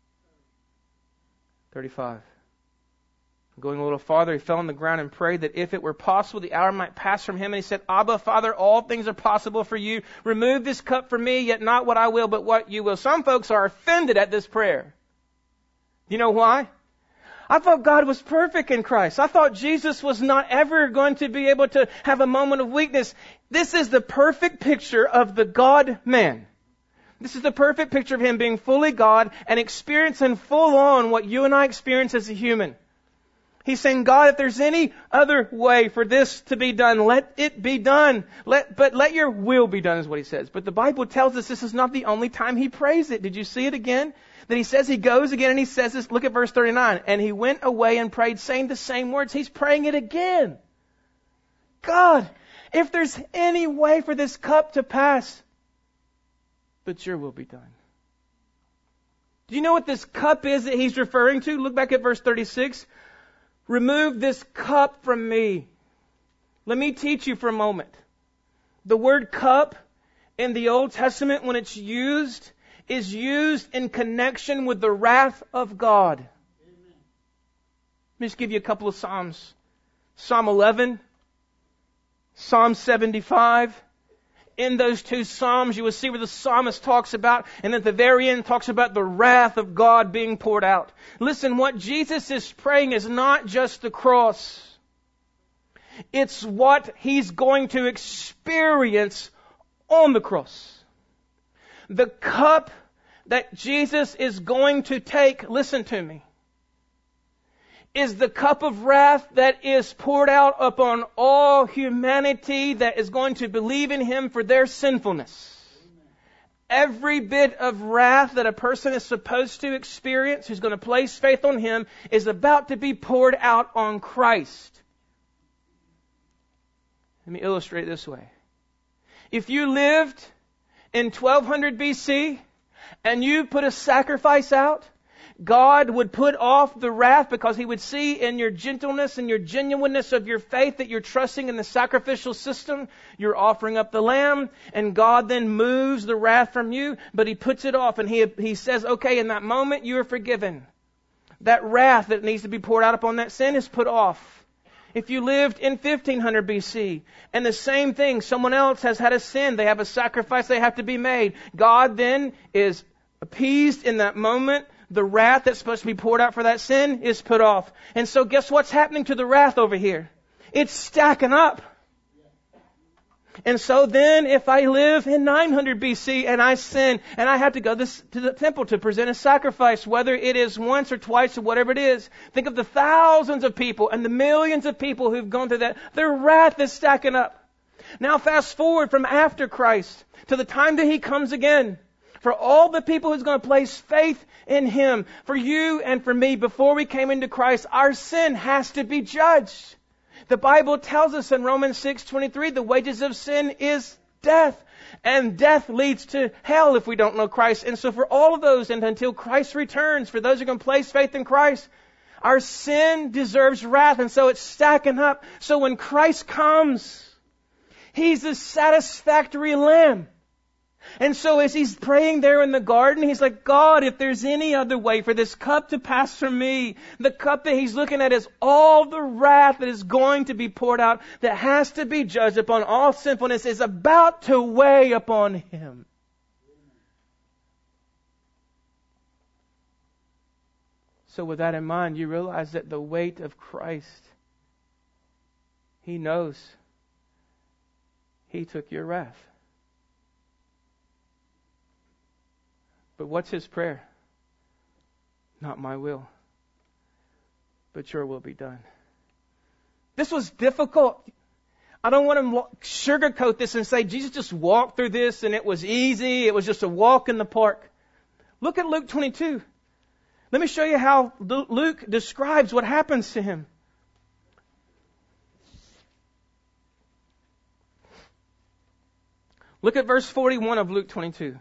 thirty-five. Going a little farther, he fell on the ground and prayed that if it were possible, the hour might pass from him. And he said, Abba, Father, all things are possible for you. Remove this cup from me, yet not what I will, but what you will. Some folks are offended at this prayer. Do you know why? I thought God was perfect in Christ. I thought Jesus was not ever going to be able to have a moment of weakness. This is the perfect picture of the God-man. This is the perfect picture of him being fully God and experiencing full on what you and I experience as a human. He's saying, God, if there's any other way for this to be done, let it be done. Let, but let your will be done is what he says. But the Bible tells us this is not the only time he prays it. Did you see it again? That he says he goes again and he says this. Look at verse thirty-nine. And he went away and prayed, saying the same words. He's praying it again. God, if there's any way for this cup to pass, but your will be done. Do you know what this cup is that he's referring to? Look back at verse thirty-six. Remove this cup from me. Let me teach you for a moment. The word cup in the Old Testament, when it's used, is used in connection with the wrath of God. Amen. Let me just give you a couple of Psalms. Psalm eleven, Psalm seventy-five. in those two Psalms. You will see where the psalmist talks about, and at the very end talks about the wrath of God being poured out. Listen, what Jesus is praying is not just the cross. It's what He's going to experience on the cross. The cup that Jesus is going to take, listen to me, is the cup of wrath that is poured out upon all humanity that is going to believe in Him for their sinfulness. Every bit of wrath that a person is supposed to experience who's going to place faith on Him is about to be poured out on Christ. Let me illustrate it this way. If you lived in twelve hundred B C and you put a sacrifice out, God would put off the wrath because He would see in your gentleness and your genuineness of your faith that you're trusting in the sacrificial system. You're offering up the lamb, and God then moves the wrath from you, but He puts it off, and He, he says, okay, in that moment you are forgiven. That wrath that needs to be poured out upon that sin is put off. If you lived in fifteen hundred B C and the same thing, someone else has had a sin, they have a sacrifice they have to be made. God then is appeased in that moment. The wrath that's supposed to be poured out for that sin is put off. And so guess what's happening to the wrath over here? It's stacking up. And so then if I live in nine hundred B C and I sin and I have to go this, to the temple to present a sacrifice, whether it is once or twice or whatever it is, think of the thousands of people and the millions of people who've gone through that. Their wrath is stacking up. Now fast forward from after Christ to the time that He comes again. For all the people who's going to place faith in Him, for you and for me, before we came into Christ, our sin has to be judged. The Bible tells us in Romans six twenty-three, the wages of sin is death. And death leads to hell if we don't know Christ. And so for all of those, and until Christ returns, for those who are going to place faith in Christ, our sin deserves wrath. And so it's stacking up. So when Christ comes, He's the satisfactory lamb. And so as He's praying there in the garden, He's like, God, if there's any other way for this cup to pass from me, the cup that He's looking at is all the wrath that is going to be poured out, that has to be judged upon all sinfulness, is about to weigh upon Him. So with that in mind, you realize that the weight of Christ, He knows He took your wrath. But what's His prayer? Not my will, but your will be done. This was difficult. I don't want to sugarcoat this and say Jesus just walked through this and it was easy. It was just a walk in the park. Look at Luke twenty-two. Let me show you how Luke describes what happens to Him. Look at verse forty-one of Luke twenty-two.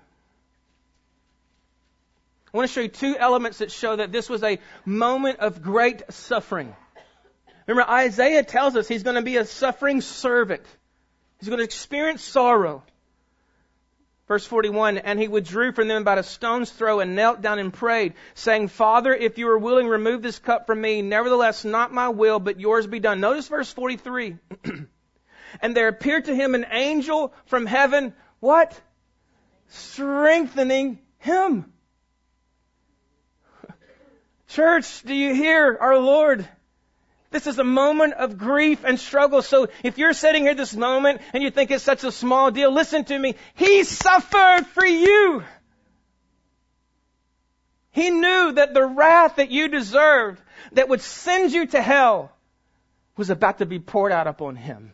I want to show you two elements that show that this was a moment of great suffering. Remember, Isaiah tells us He's going to be a suffering servant. He's going to experience sorrow. Verse forty-one, and He withdrew from them about a stone's throw and knelt down and prayed, saying, Father, if you are willing, remove this cup from me. Nevertheless, not my will, but yours be done. Notice verse forty-three. And there appeared to Him an angel from heaven. What? Strengthening Him. Church, do you hear our Lord? This is a moment of grief and struggle. So if you're sitting here this moment and you think it's such a small deal, listen to me. He suffered for you. He knew that the wrath that you deserved, that would send you to hell, was about to be poured out upon Him.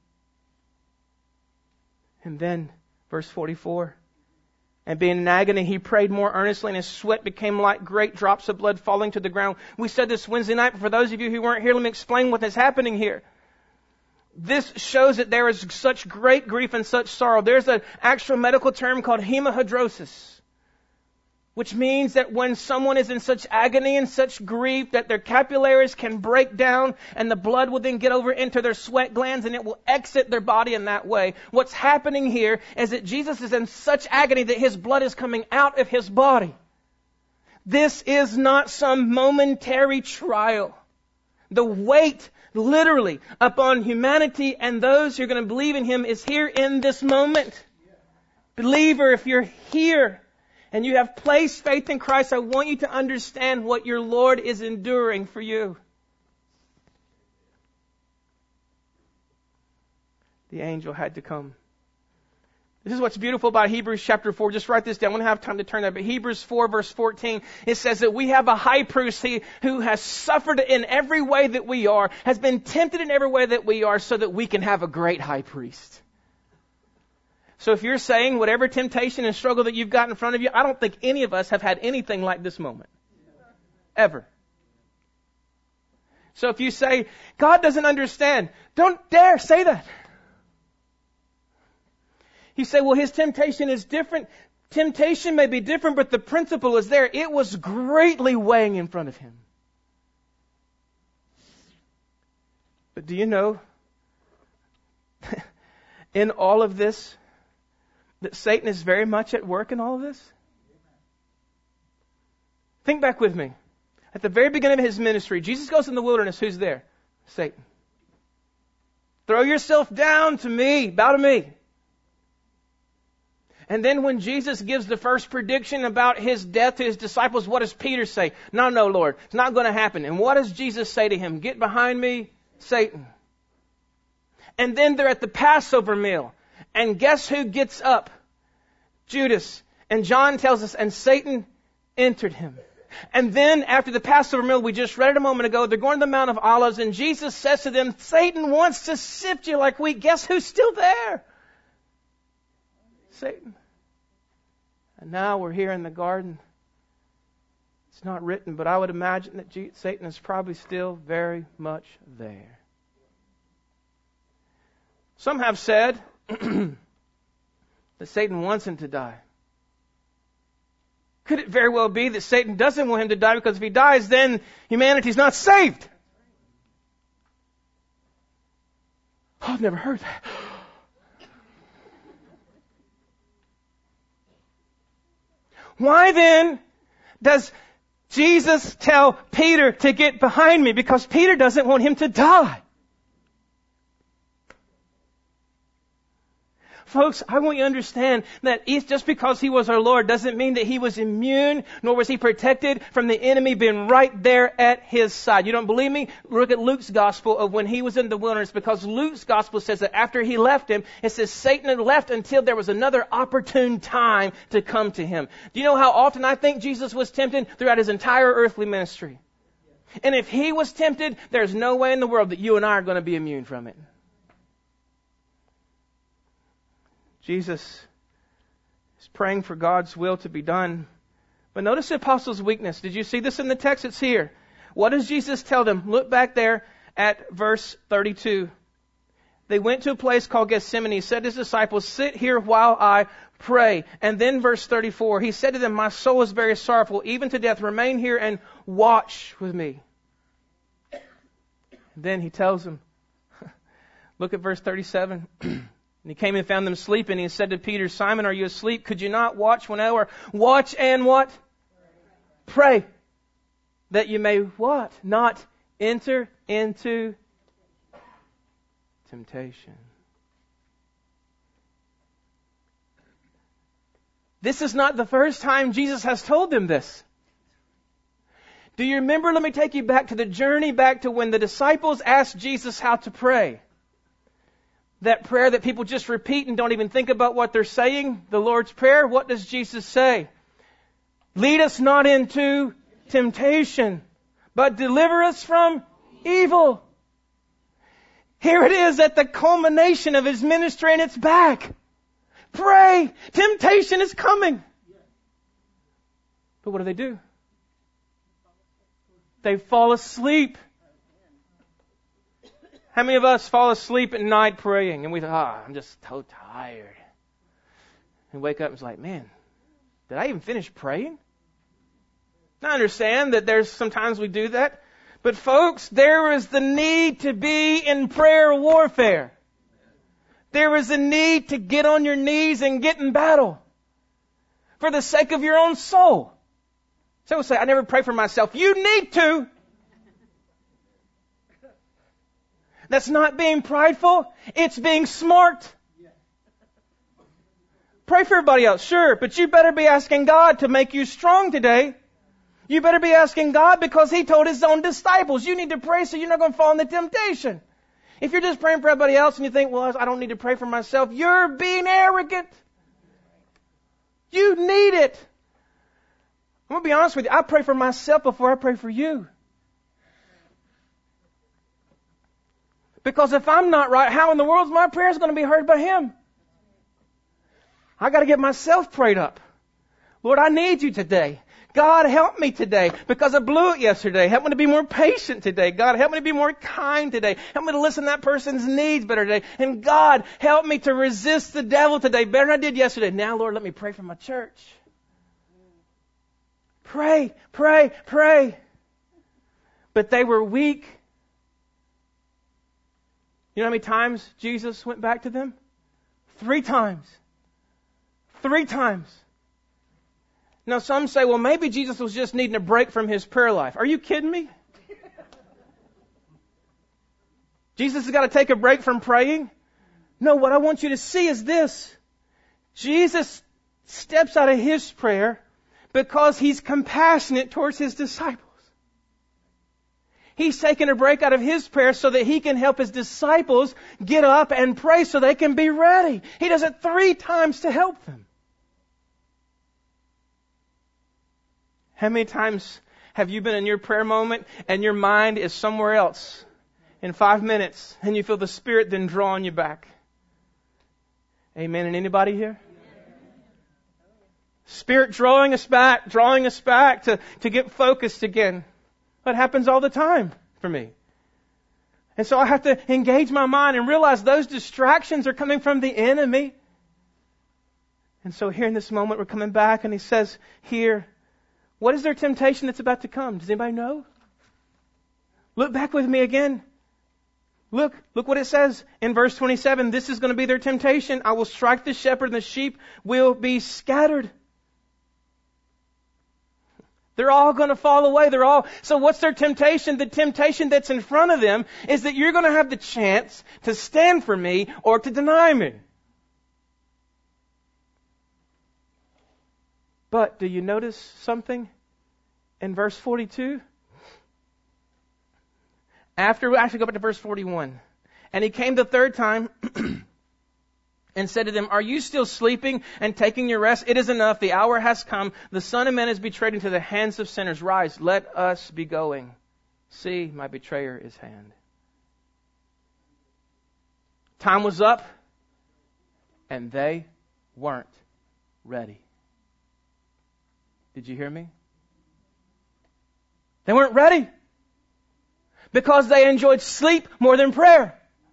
And then, verse forty-four, and being in agony, He prayed more earnestly, and His sweat became like great drops of blood falling to the ground. We said this Wednesday night, but for those of you who weren't here, let me explain what is happening here. This shows that there is such great grief and such sorrow. There's an actual medical term called hemihydrosis, which means that when someone is in such agony and such grief that their capillaries can break down and the blood will then get over into their sweat glands and it will exit their body in that way. What's happening here is that Jesus is in such agony that His blood is coming out of His body. This is not some momentary trial. The weight, literally, upon humanity and those who are going to believe in Him is here in this moment. Believer, if you're here and you have placed faith in Christ, I want you to understand what your Lord is enduring for you. The angel had to come. This is what's beautiful about Hebrews chapter four. Just write this down. I won't have time to turn that. But Hebrews four verse fourteen, it says that we have a high priest who has suffered in every way that we are, has been tempted in every way that we are, so that we can have a great high priest. So if you're saying whatever temptation and struggle that you've got in front of you, I don't think any of us have had anything like this moment. Ever. So if you say, God doesn't understand, don't dare say that. You say, well, His temptation is different. Temptation may be different, but the principle is there. It was greatly weighing in front of Him. But do you know, in all of this, that Satan is very much at work in all of this? Think back with me. At the very beginning of His ministry, Jesus goes in the wilderness. Who's there? Satan. Throw yourself down to me. Bow to me. And then when Jesus gives the first prediction about His death to His disciples, what does Peter say? No, no, Lord, it's not going to happen. And what does Jesus say to him? Get behind me, Satan. And then they're at the Passover meal. And guess who gets up? Judas. And John tells us, and Satan entered him. And then after the Passover meal, we just read it a moment ago, they're going to the Mount of Olives, and Jesus says to them, Satan wants to sift you like wheat. Guess who's still there? Satan. And now we're here in the garden. It's not written, but I would imagine that G- Satan is probably still very much there. Some have said that Satan wants him to die. Could it very well be that Satan doesn't want him to die, because if he dies, then humanity's not saved? Oh, I've never heard that. Why then does Jesus tell Peter to get behind me? Because Peter doesn't want him to die. Folks, I want you to understand that just because He was our Lord doesn't mean that He was immune, nor was He protected from the enemy being right there at His side. You don't believe me? Look at Luke's gospel of when He was in the wilderness, because Luke's gospel says that after He left Him, it says Satan had left until there was another opportune time to come to Him. Do you know how often I think Jesus was tempted throughout His entire earthly ministry? And if He was tempted, there's no way in the world that you and I are going to be immune from it. Jesus is praying for God's will to be done. But notice the apostles' weakness. Did you see this in the text? It's here. What does Jesus tell them? Look back there at verse thirty-two. They went to a place called Gethsemane. He said to His disciples, sit here while I pray. And then verse thirty-four, He said to them, my soul is very sorrowful, even to death. Remain here and watch with me. And then He tells them, look at verse thirty-seven. And He came and found them sleeping. He said to Peter, Simon, are you asleep? Could you not watch one hour? Watch and what? Pray. Pray. That you may what? Not enter into temptation. This is not the first time Jesus has told them this. Do you remember? Let me take you back to the journey back to when the disciples asked Jesus how to pray. That prayer that people just repeat and don't even think about what they're saying, the Lord's Prayer. What does Jesus say? Lead us not into temptation, but deliver us from evil. Here it is at the culmination of His ministry, and it's back. Pray. Temptation is coming. But what do they do? They fall asleep. How many of us fall asleep at night praying and we think, ah, oh, I'm just so tired. And wake up and it's like, man, did I even finish praying? I understand that there's sometimes we do that. But folks, there is the need to be in prayer warfare. There is a need to get on your knees and get in battle. For the sake of your own soul. Some will say, I never pray for myself. You need to. That's not being prideful. It's being smart. Pray for everybody else, sure, but you better be asking God to make you strong today. You better be asking God because He told His own disciples, you need to pray so you're not going to fall into temptation. If you're just praying for everybody else and you think, well, I don't need to pray for myself, you're being arrogant. You need it. I'm going to be honest with you. I pray for myself before I pray for you. Because if I'm not right, how in the world is my prayers going to be heard by Him? I got to get myself prayed up. Lord, I need you today. God, help me today because I blew it yesterday. Help me to be more patient today. God, help me to be more kind today. Help me to listen to that person's needs better today. And God, help me to resist the devil today better than I did yesterday. Now, Lord, let me pray for my church. Pray, pray, pray. But they were weak. You know how many times Jesus went back to them? Three times. Three times. Now some say, well, maybe Jesus was just needing a break from His prayer life. Are you kidding me? Jesus has got to take a break from praying? No, what I want you to see is this. Jesus steps out of His prayer because He's compassionate towards His disciples. He's taken a break out of His prayer so that He can help His disciples get up and pray so they can be ready. He does it three times to help them. How many times have you been in your prayer moment and your mind is somewhere else in five minutes and you feel the Spirit then drawing you back? Amen. And anybody here? Spirit drawing us back, drawing us back to, to get focused again. That happens all the time for me. And so I have to engage my mind and realize those distractions are coming from the enemy. And so here in this moment we're coming back and He says here, what is their temptation that's about to come? Does anybody know? Look back with me again. Look, look what it says in verse twenty-seven. This is going to be their temptation. I will strike the shepherd and the sheep will be scattered. They're all going to fall away. They're all. So what's their temptation? The temptation that's in front of them is that you're going to have the chance to stand for me or to deny me. But do you notice something in verse forty-two? After, we actually go back to verse forty-one. And He came the third time and said to them, are you still sleeping and taking your rest? It is enough. The hour has come. The Son of Man is betrayed into the hands of sinners. Rise, let us be going. See, my betrayer is hand. Time was up and they weren't ready. Did you hear me? They weren't ready because they enjoyed sleep more than prayer.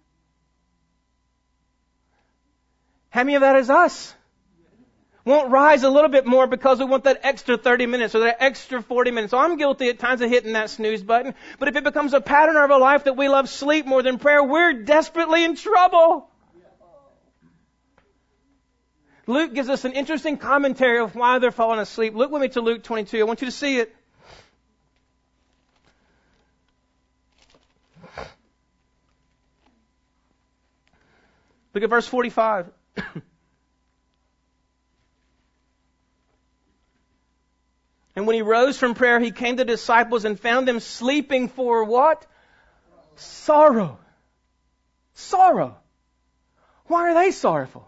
How many of that is us? Won't rise a little bit more because we want that extra thirty minutes or that extra forty minutes. So I'm guilty at times of hitting that snooze button. But if it becomes a pattern of our life that we love sleep more than prayer, we're desperately in trouble. Luke gives us an interesting commentary of why they're falling asleep. Look with me to Luke twenty-two. I want you to see it. Look at verse forty-five. And when He rose from prayer, He came to the disciples and found them sleeping for what? Sorrow. Sorrow. Why are they sorrowful?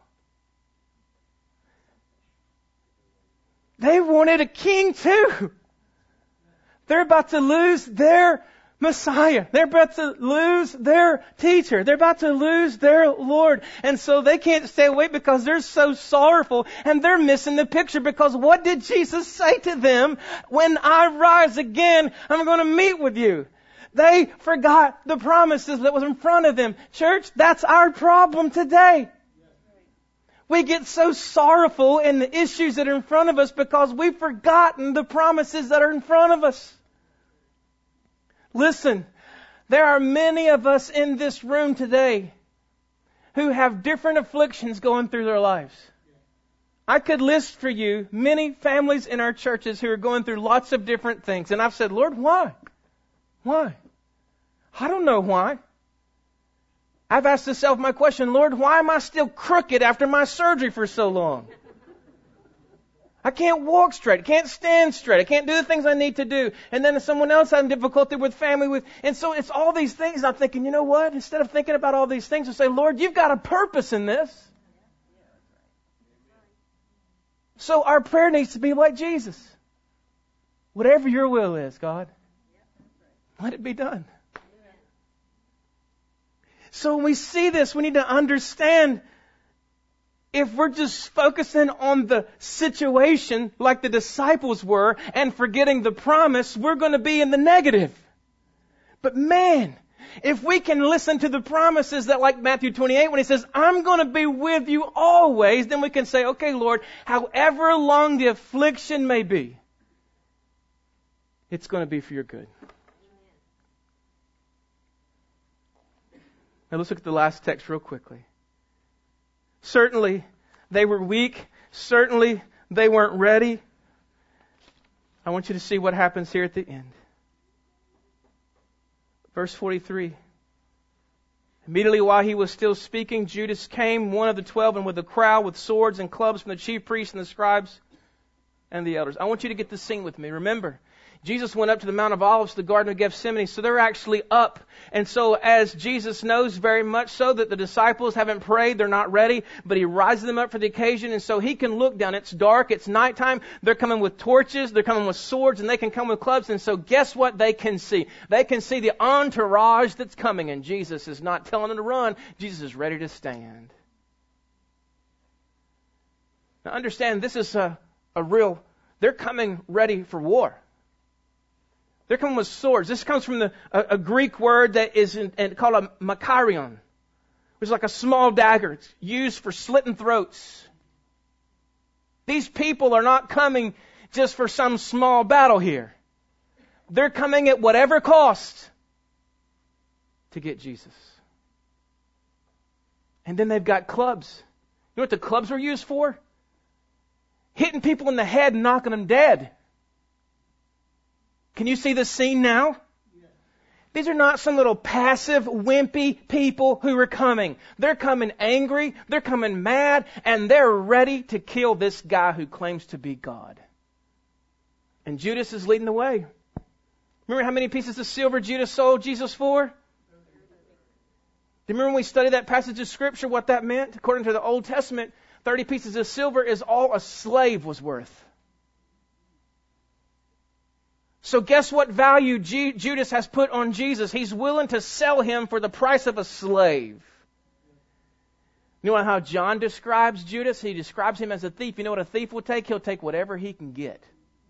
They wanted a king too. They're about to lose their Messiah. They're about to lose their teacher. They're about to lose their Lord. And so they can't stay awake because they're so sorrowful and they're missing the picture because what did Jesus say to them? When I rise again, I'm going to meet with you. They forgot the promises that was in front of them. Church, that's our problem today. We get so sorrowful in the issues that are in front of us because we've forgotten the promises that are in front of us. Listen, there are many of us in this room today who have different afflictions going through their lives. I could list for you many families in our churches who are going through lots of different things. And I've said, Lord, why? Why? I don't know why. I've asked myself my question, Lord, why am I still crooked after my surgery for so long? I can't walk straight. I can't stand straight. I can't do the things I need to do. And then someone else having difficulty with family. with, And so it's all these things. I'm thinking, you know what? Instead of thinking about all these things, I say, Lord, you've got a purpose in this. So our prayer needs to be like Jesus. Whatever your will is, God, let it be done. So when we see this, we need to understand if we're just focusing on the situation like the disciples were and forgetting the promise, we're going to be in the negative. But man, if we can listen to the promises that like Matthew twenty-eight when he says, I'm going to be with you always, then we can say, okay, Lord, however long the affliction may be, it's going to be for your good. Now let's look at the last text real quickly. Certainly, they were weak. Certainly, they weren't ready. I want you to see what happens here at the end. Verse forty-three. Immediately while he was still speaking, Judas came, one of the twelve, and with a crowd with swords and clubs from the chief priests and the scribes and the elders. I want you to get this scene with me. Remember, Jesus went up to the Mount of Olives, the Garden of Gethsemane, so they're actually up. And so as Jesus knows very much so that the disciples haven't prayed, they're not ready, but he rises them up for the occasion, and so he can look down. It's dark, it's nighttime, they're coming with torches, they're coming with swords, and they can come with clubs, and so guess what they can see? They can see the entourage that's coming, and Jesus is not telling them to run, Jesus is ready to stand. Now understand, this is a, a real, they're coming ready for war. They're coming with swords. This comes from the, a, a Greek word that is in, in, called a makarion, which is like a small dagger. It's used for slitting throats. These people are not coming just for some small battle here. They're coming at whatever cost to get Jesus. And then they've got clubs. You know what the clubs were used for? Hitting people in the head and knocking them dead. Can you see the scene now? Yes. These are not some little passive, wimpy people who are coming. They're coming angry, they're coming mad, and they're ready to kill this guy who claims to be God. And Judas is leading the way. Remember how many pieces of silver Judas sold Jesus for? Do you remember when we studied that passage of Scripture, what that meant? According to the Old Testament, thirty pieces of silver is all a slave was worth. So guess what value G- Judas has put on Jesus? He's willing to sell him for the price of a slave. You know how John describes Judas? He describes him as a thief. You know what a thief will take? He'll take whatever he can get.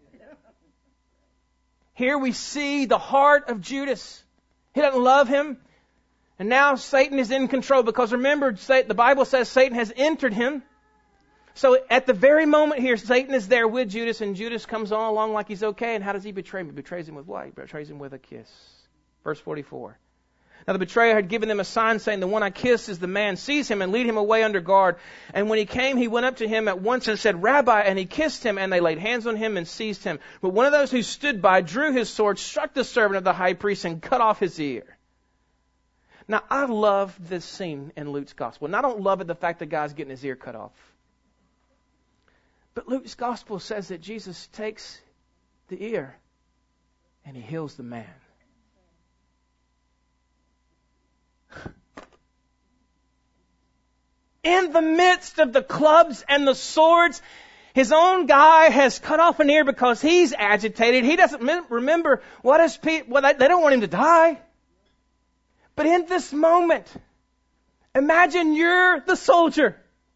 Here we see the heart of Judas. He doesn't love him. And now Satan is in control because remember, the Bible says Satan has entered him. So at the very moment here, Satan is there with Judas, and Judas comes on along like he's okay. And how does he betray him? He betrays him with what? He betrays him with a kiss. Verse forty-four. Now the betrayer had given them a sign saying, the one I kiss is the man. Seize him and lead him away under guard. And when he came, he went up to him at once and said, Rabbi, and he kissed him, and they laid hands on him and seized him. But one of those who stood by drew his sword, struck the servant of the high priest, and cut off his ear. Now I love this scene in Luke's gospel. And I don't love it the fact that guy's getting his ear cut off. But Luke's gospel says that Jesus takes the ear and he heals the man. In the midst of the clubs and the swords, his own guy has cut off an ear because he's agitated. He doesn't remember what is Pete. Well, they don't want him to die. But in this moment, imagine you're the soldier.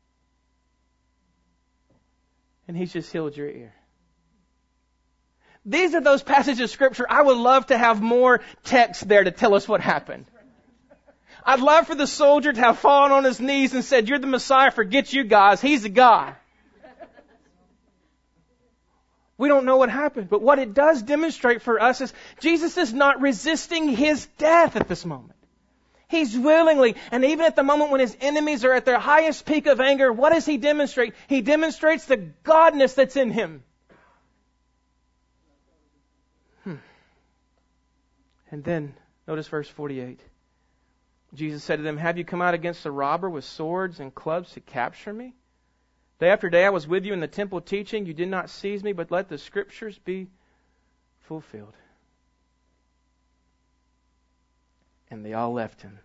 And he's just healed your ear. These are those passages of Scripture. I would love to have more text there to tell us what happened. I'd love for the soldier to have fallen on his knees and said, you're the Messiah, forget you guys, he's the guy. We don't know what happened, but what it does demonstrate for us is Jesus is not resisting his death at this moment. He's willingly, and even at the moment when his enemies are at their highest peak of anger, what does he demonstrate? He demonstrates the godness that's in him. Hmm. And then, notice verse forty-eight. Jesus said to them, have you come out against a robber with swords and clubs to capture me? Day after day I was with you in the temple teaching. You did not seize me, but let the Scriptures be fulfilled. And they all left him.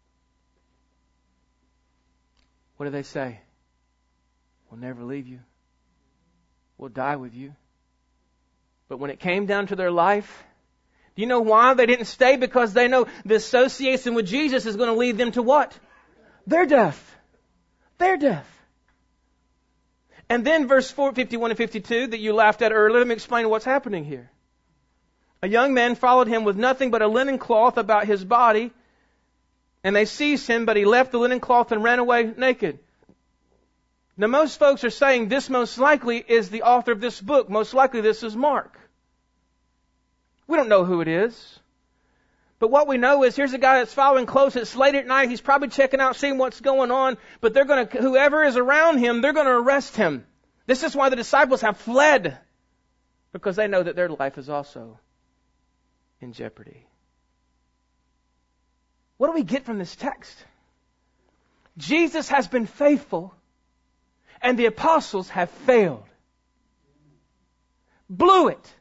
What do they say? We'll never leave you. We'll die with you. But when it came down to their life, do you know why they didn't stay? Because they know the association with Jesus is going to lead them to what? Their death. Their death. And then verse four, fifty-one and fifty-two that you laughed at earlier, let me explain what's happening here. A young man followed him with nothing but a linen cloth about his body, and they seized him, but he left the linen cloth and ran away naked. Now most folks are saying this most likely is the author of this book. Most likely this is Mark. We don't know who it is. But what we know is here's a guy that's following close. It's late at night. He's probably checking out, seeing what's going on. But they're going to, whoever is around him, they're going to arrest him. This is why the disciples have fled. Because they know that their life is also in jeopardy. What do we get from this text? Jesus has been faithful and the apostles have failed. Blew it.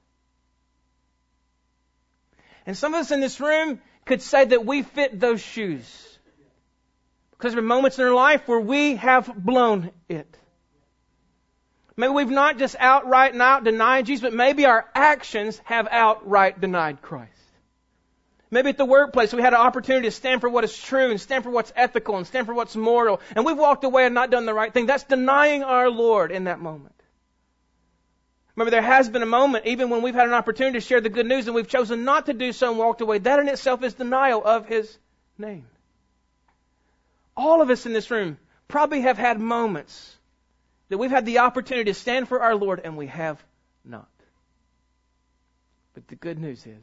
And some of us in this room could say that we fit those shoes. Because there are moments in our life where we have blown it. Maybe we've not just outright and out denied Jesus, but maybe our actions have outright denied Christ. Maybe at the workplace we had an opportunity to stand for what is true and stand for what's ethical and stand for what's moral. And we've walked away and not done the right thing. That's denying our Lord in that moment. Remember, there has been a moment, even when we've had an opportunity to share the good news and we've chosen not to do so and walked away. That in itself is denial of His name. All of us in this room probably have had moments that we've had the opportunity to stand for our Lord and we have not. But the good news is,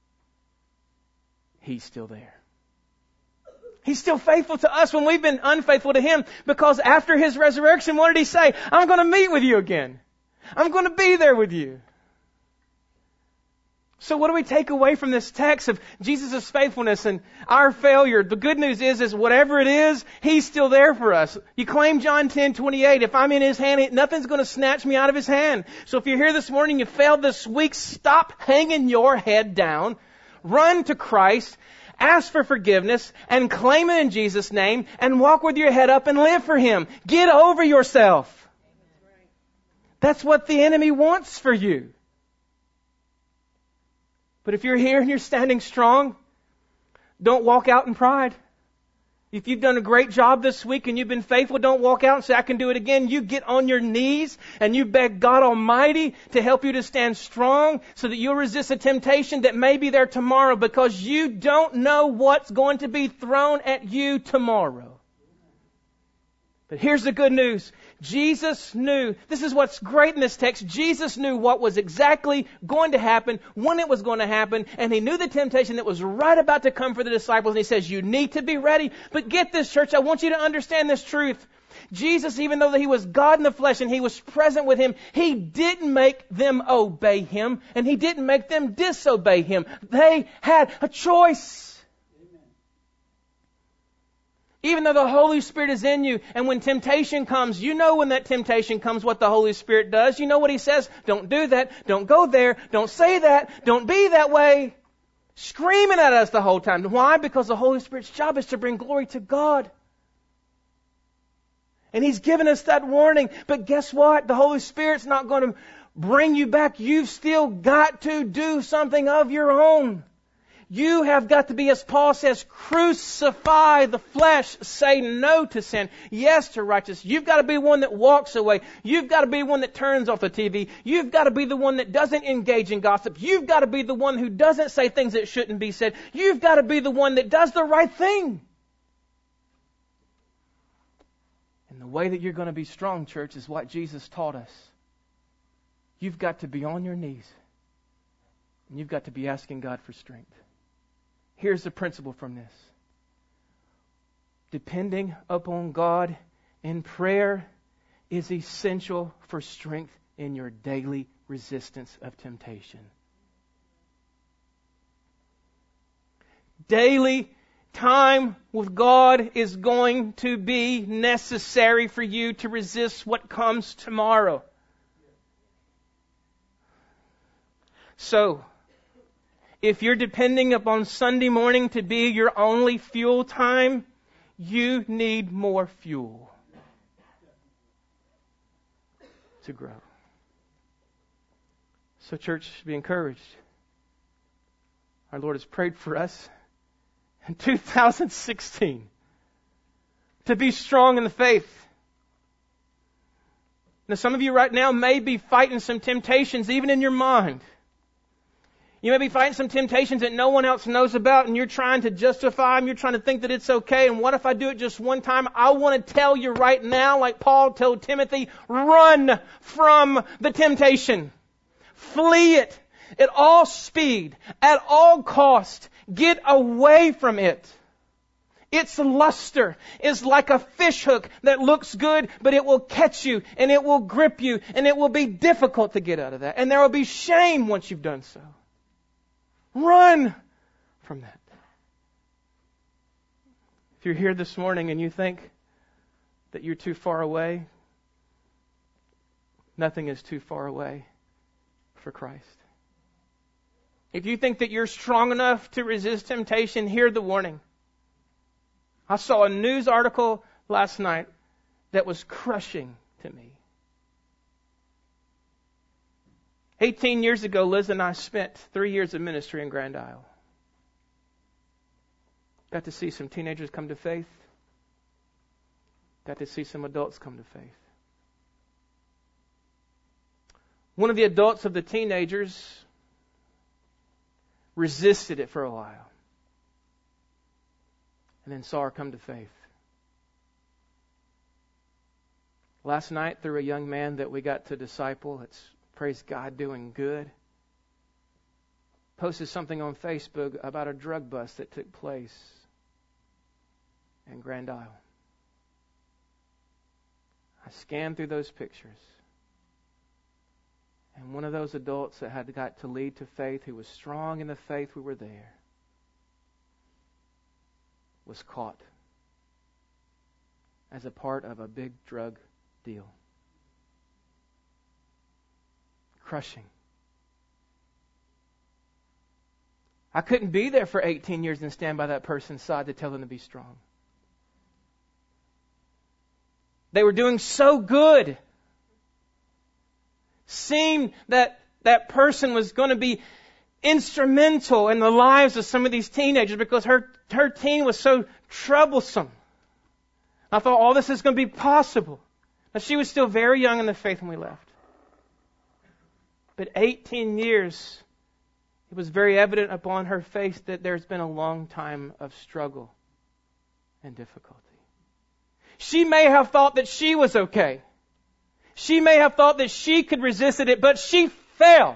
He's still there. He's still faithful to us when we've been unfaithful to Him, because after His resurrection, what did He say? I'm going to meet with you again. I'm going to be there with you. So what do we take away from this text of Jesus' faithfulness and our failure? The good news is, is whatever it is, He's still there for us. You claim John ten twenty-eight. If I'm in His hand, nothing's going to snatch me out of His hand. So if you're here this morning, you failed this week, stop hanging your head down. Run to Christ, ask for forgiveness, and claim it in Jesus' name, and walk with your head up and live for Him. Get over yourself. That's what the enemy wants for you. But if you're here and you're standing strong, don't walk out in pride. If you've done a great job this week and you've been faithful, don't walk out and say, I can do it again. You get on your knees and you beg God Almighty to help you to stand strong so that you'll resist a temptation that may be there tomorrow, because you don't know what's going to be thrown at you tomorrow. But here's the good news. Jesus knew, this is what's great in this text, Jesus knew what was exactly going to happen, when it was going to happen, and He knew the temptation that was right about to come for the disciples, and He says, you need to be ready. But get this, church, I want you to understand this truth. Jesus, even though He was God in the flesh and He was present with Him, He didn't make them obey Him, and He didn't make them disobey Him. They had a choice. Even though the Holy Spirit is in you, and when temptation comes, you know when that temptation comes what the Holy Spirit does. You know what He says. Don't do that. Don't go there. Don't say that. Don't be that way. Screaming at us the whole time. Why? Because the Holy Spirit's job is to bring glory to God. And He's given us that warning. But guess what? The Holy Spirit's not going to bring you back. You've still got to do something of your own. You have got to be, as Paul says, crucify the flesh, say no to sin, yes to righteousness. You've got to be one that walks away. You've got to be one that turns off the T V. You've got to be the one that doesn't engage in gossip. You've got to be the one who doesn't say things that shouldn't be said. You've got to be the one that does the right thing. And the way that you're going to be strong, church, is what Jesus taught us. You've got to be on your knees. And you've got to be asking God for strength. Here's the principle from this. Depending upon God in prayer is essential for strength in your daily resistance of temptation. Daily Time with God is going to be necessary for you to resist what comes tomorrow. So, if you're depending upon Sunday morning to be your only fuel time, you need more fuel to grow. So, church, be encouraged. Our Lord has prayed for us in two thousand sixteen to be strong in the faith. Now, some of you right now may be fighting some temptations even in your mind. You may be fighting some temptations that no one else knows about, and you're trying to justify them. You're trying to think that it's okay. And what if I do it just one time? I want to tell you right now, like Paul told Timothy, run from the temptation. Flee it at all speed, at all cost. Get away from it. Its luster is like a fish hook that looks good, but it will catch you, and it will grip you, and it will be difficult to get out of that. And there will be shame once you've done so. Run from that. If you're here this morning and you think that you're too far away, nothing is too far away for Christ. If you think that you're strong enough to resist temptation, hear the warning. I saw a news article last night that was crushing to me. eighteen years ago, Liz and I spent three years of ministry in Grand Isle. Got to see some teenagers come to faith. Got to see some adults come to faith. One of the adults of the teenagers resisted it for a while. And then saw her come to faith. Last night, through a young man that we got to disciple, it's, praise God, doing good, posted something on Facebook about a drug bust that took place in Grand Isle. I scanned through those pictures. And one of those adults that had got to lead to faith, who was strong in the faith we were there, was caught as a part of a big drug deal. Crushing. I couldn't be there for eighteen years and stand by that person's side to tell them to be strong. They were doing so good. Seemed that that person was going to be instrumental in the lives of some of these teenagers because her, her teen was so troublesome. I thought all this is going to be possible. Now, she was still very young in the faith when we left. But eighteen years, it was very evident upon her face that there's been a long time of struggle and difficulty. She may have thought that she was okay. She may have thought that she could resist it, but she fell.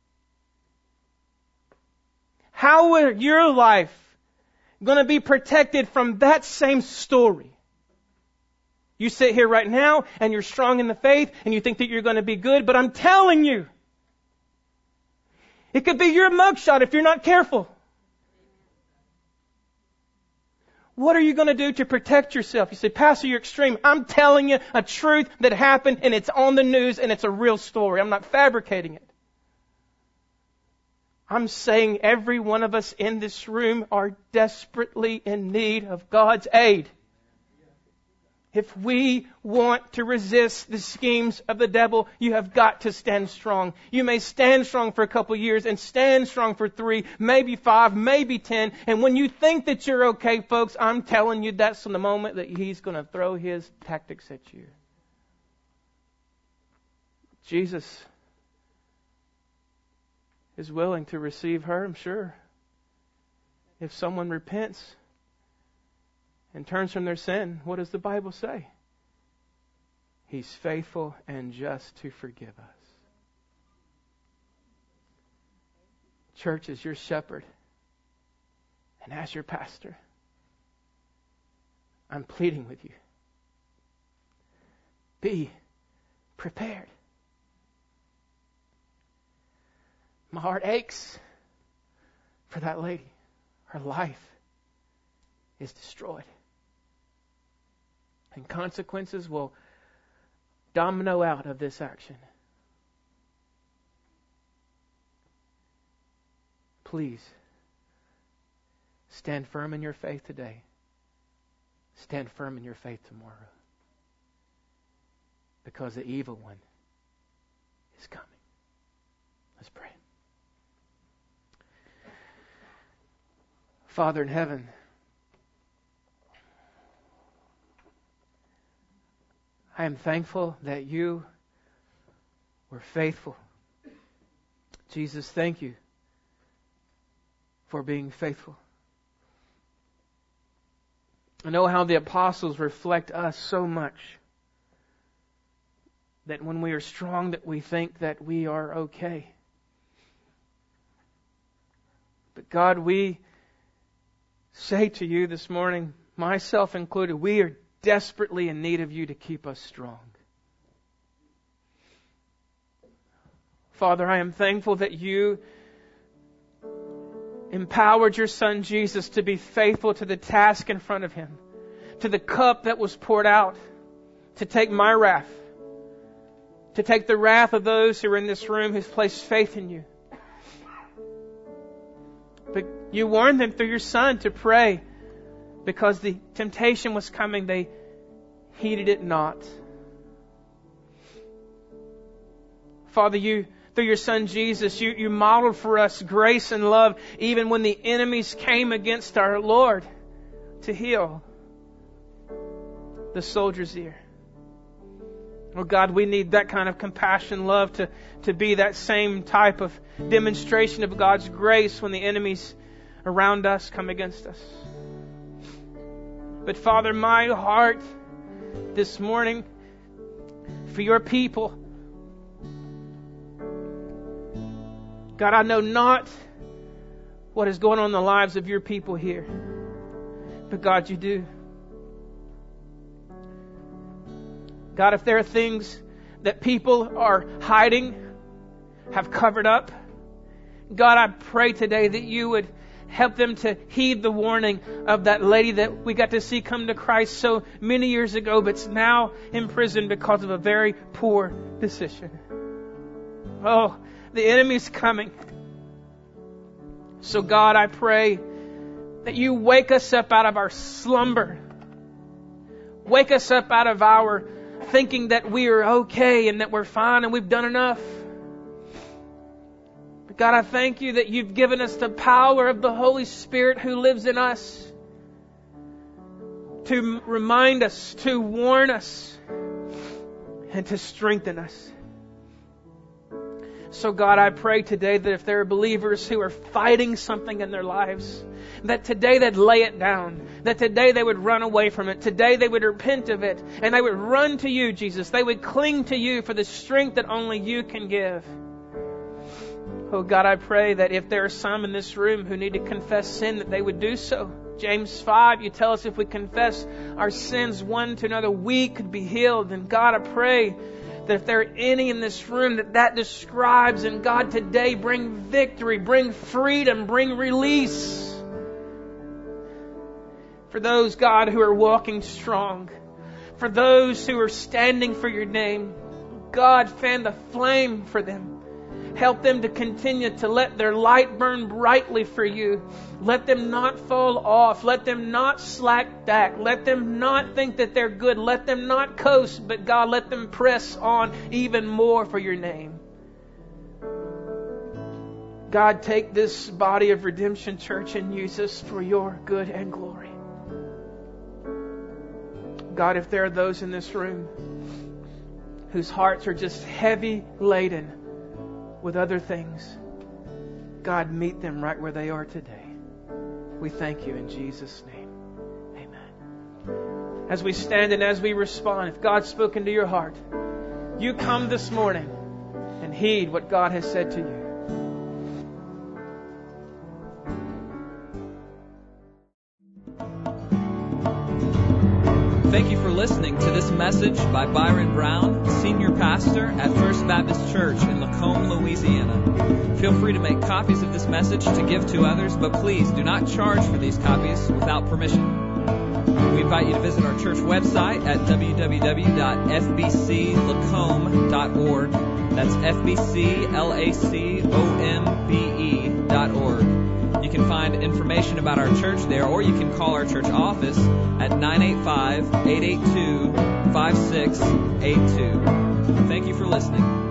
How are your life going to be protected from that same story? You sit here right now and you're strong in the faith and you think that you're going to be good, but I'm telling you, it could be your mugshot if you're not careful. What are you going to do to protect yourself? You say, Pastor, you're extreme. I'm telling you a truth that happened and it's on the news and it's a real story. I'm not fabricating it. I'm saying every one of us in this room are desperately in need of God's aid. If we want to resist the schemes of the devil, you have got to stand strong. You may stand strong for a couple of years and stand strong for three, maybe five, maybe ten. And when you think that you're okay, folks, I'm telling you that's the moment that he's going to throw his tactics at you. Jesus is willing to receive her, I'm sure. If someone repents and turns from their sin, what does the Bible say? He's faithful and just to forgive us. Church, as your shepherd and as your pastor, I'm pleading with you. Be prepared. My heart aches for that lady. Her life is destroyed. And consequences will domino out of this action. Please, stand firm in your faith today. Stand firm in your faith tomorrow. Because the evil one is coming. Let's pray. Father in heaven, I am thankful that you were faithful. Jesus, thank you for being faithful. I know how the apostles reflect us so much that when we are strong that we think that we are okay. But God, we say to you this morning, myself included, we are desperately in need of you to keep us strong. Father, I am thankful that you empowered your Son Jesus to be faithful to the task in front of Him, to the cup that was poured out, to take my wrath, to take the wrath of those who are in this room who've placed faith in you. But you warned them through your Son to pray because the temptation was coming. They heeded it not. Father, you, through your Son Jesus, you, you modeled for us grace and love even when the enemies came against our Lord to heal the soldier's ear. Oh God, we need that kind of compassion, love to, to be that same type of demonstration of God's grace when the enemies around us come against us. But Father, my heart this morning for your people, God, I know not what is going on in the lives of your people here, but God, you do. God, if there are things that people are hiding, have covered up, God, I pray today that you would help them to heed the warning of that lady that we got to see come to Christ so many years ago, but's now in prison because of a very poor decision. Oh, the enemy's coming. So God, I pray that you wake us up out of our slumber. Wake us up out of our thinking that we are okay and that we're fine and we've done enough. But God, I thank you that you've given us the power of the Holy Spirit who lives in us to remind us, to warn us, and to strengthen us. So God, I pray today that if there are believers who are fighting something in their lives, that today they'd lay it down, that today they would run away from it, today they would repent of it, and they would run to you, Jesus. They would cling to you for the strength that only you can give. Oh God, I pray that if there are some in this room who need to confess sin, that they would do so. James five, you tell us if we confess our sins one to another, we could be healed. And God, I pray that if there are any in this room that that describes, and God, today bring victory, bring freedom, bring release. For those, God, who are walking strong, for those who are standing for your name, God, fan the flame for them. Help them to continue to let their light burn brightly for you. Let them not fall off. Let them not slack back. Let them not think that they're good. Let them not coast, but God, let them press on even more for your name. God, take this body of Redemption Church and use us for your good and glory. God, if there are those in this room whose hearts are just heavy laden with other things, God, meet them right where they are today. We thank you in Jesus' name. Amen. As we stand and as we respond, if God's spoken to your heart, you come this morning and heed what God has said to you. Thank you for listening to this message by Byron Brown, Senior Pastor at First Baptist Church in Lacombe, Louisiana. Feel free to make copies of this message to give to others, but please do not charge for these copies without permission. We invite you to visit our church website at w w w dot f b c lacombe dot org. That's F B C L A C O M B E dot org. You can find information about our church there, or you can call our church office at nine eight five, eight eight two, five six eight two. Thank you for listening.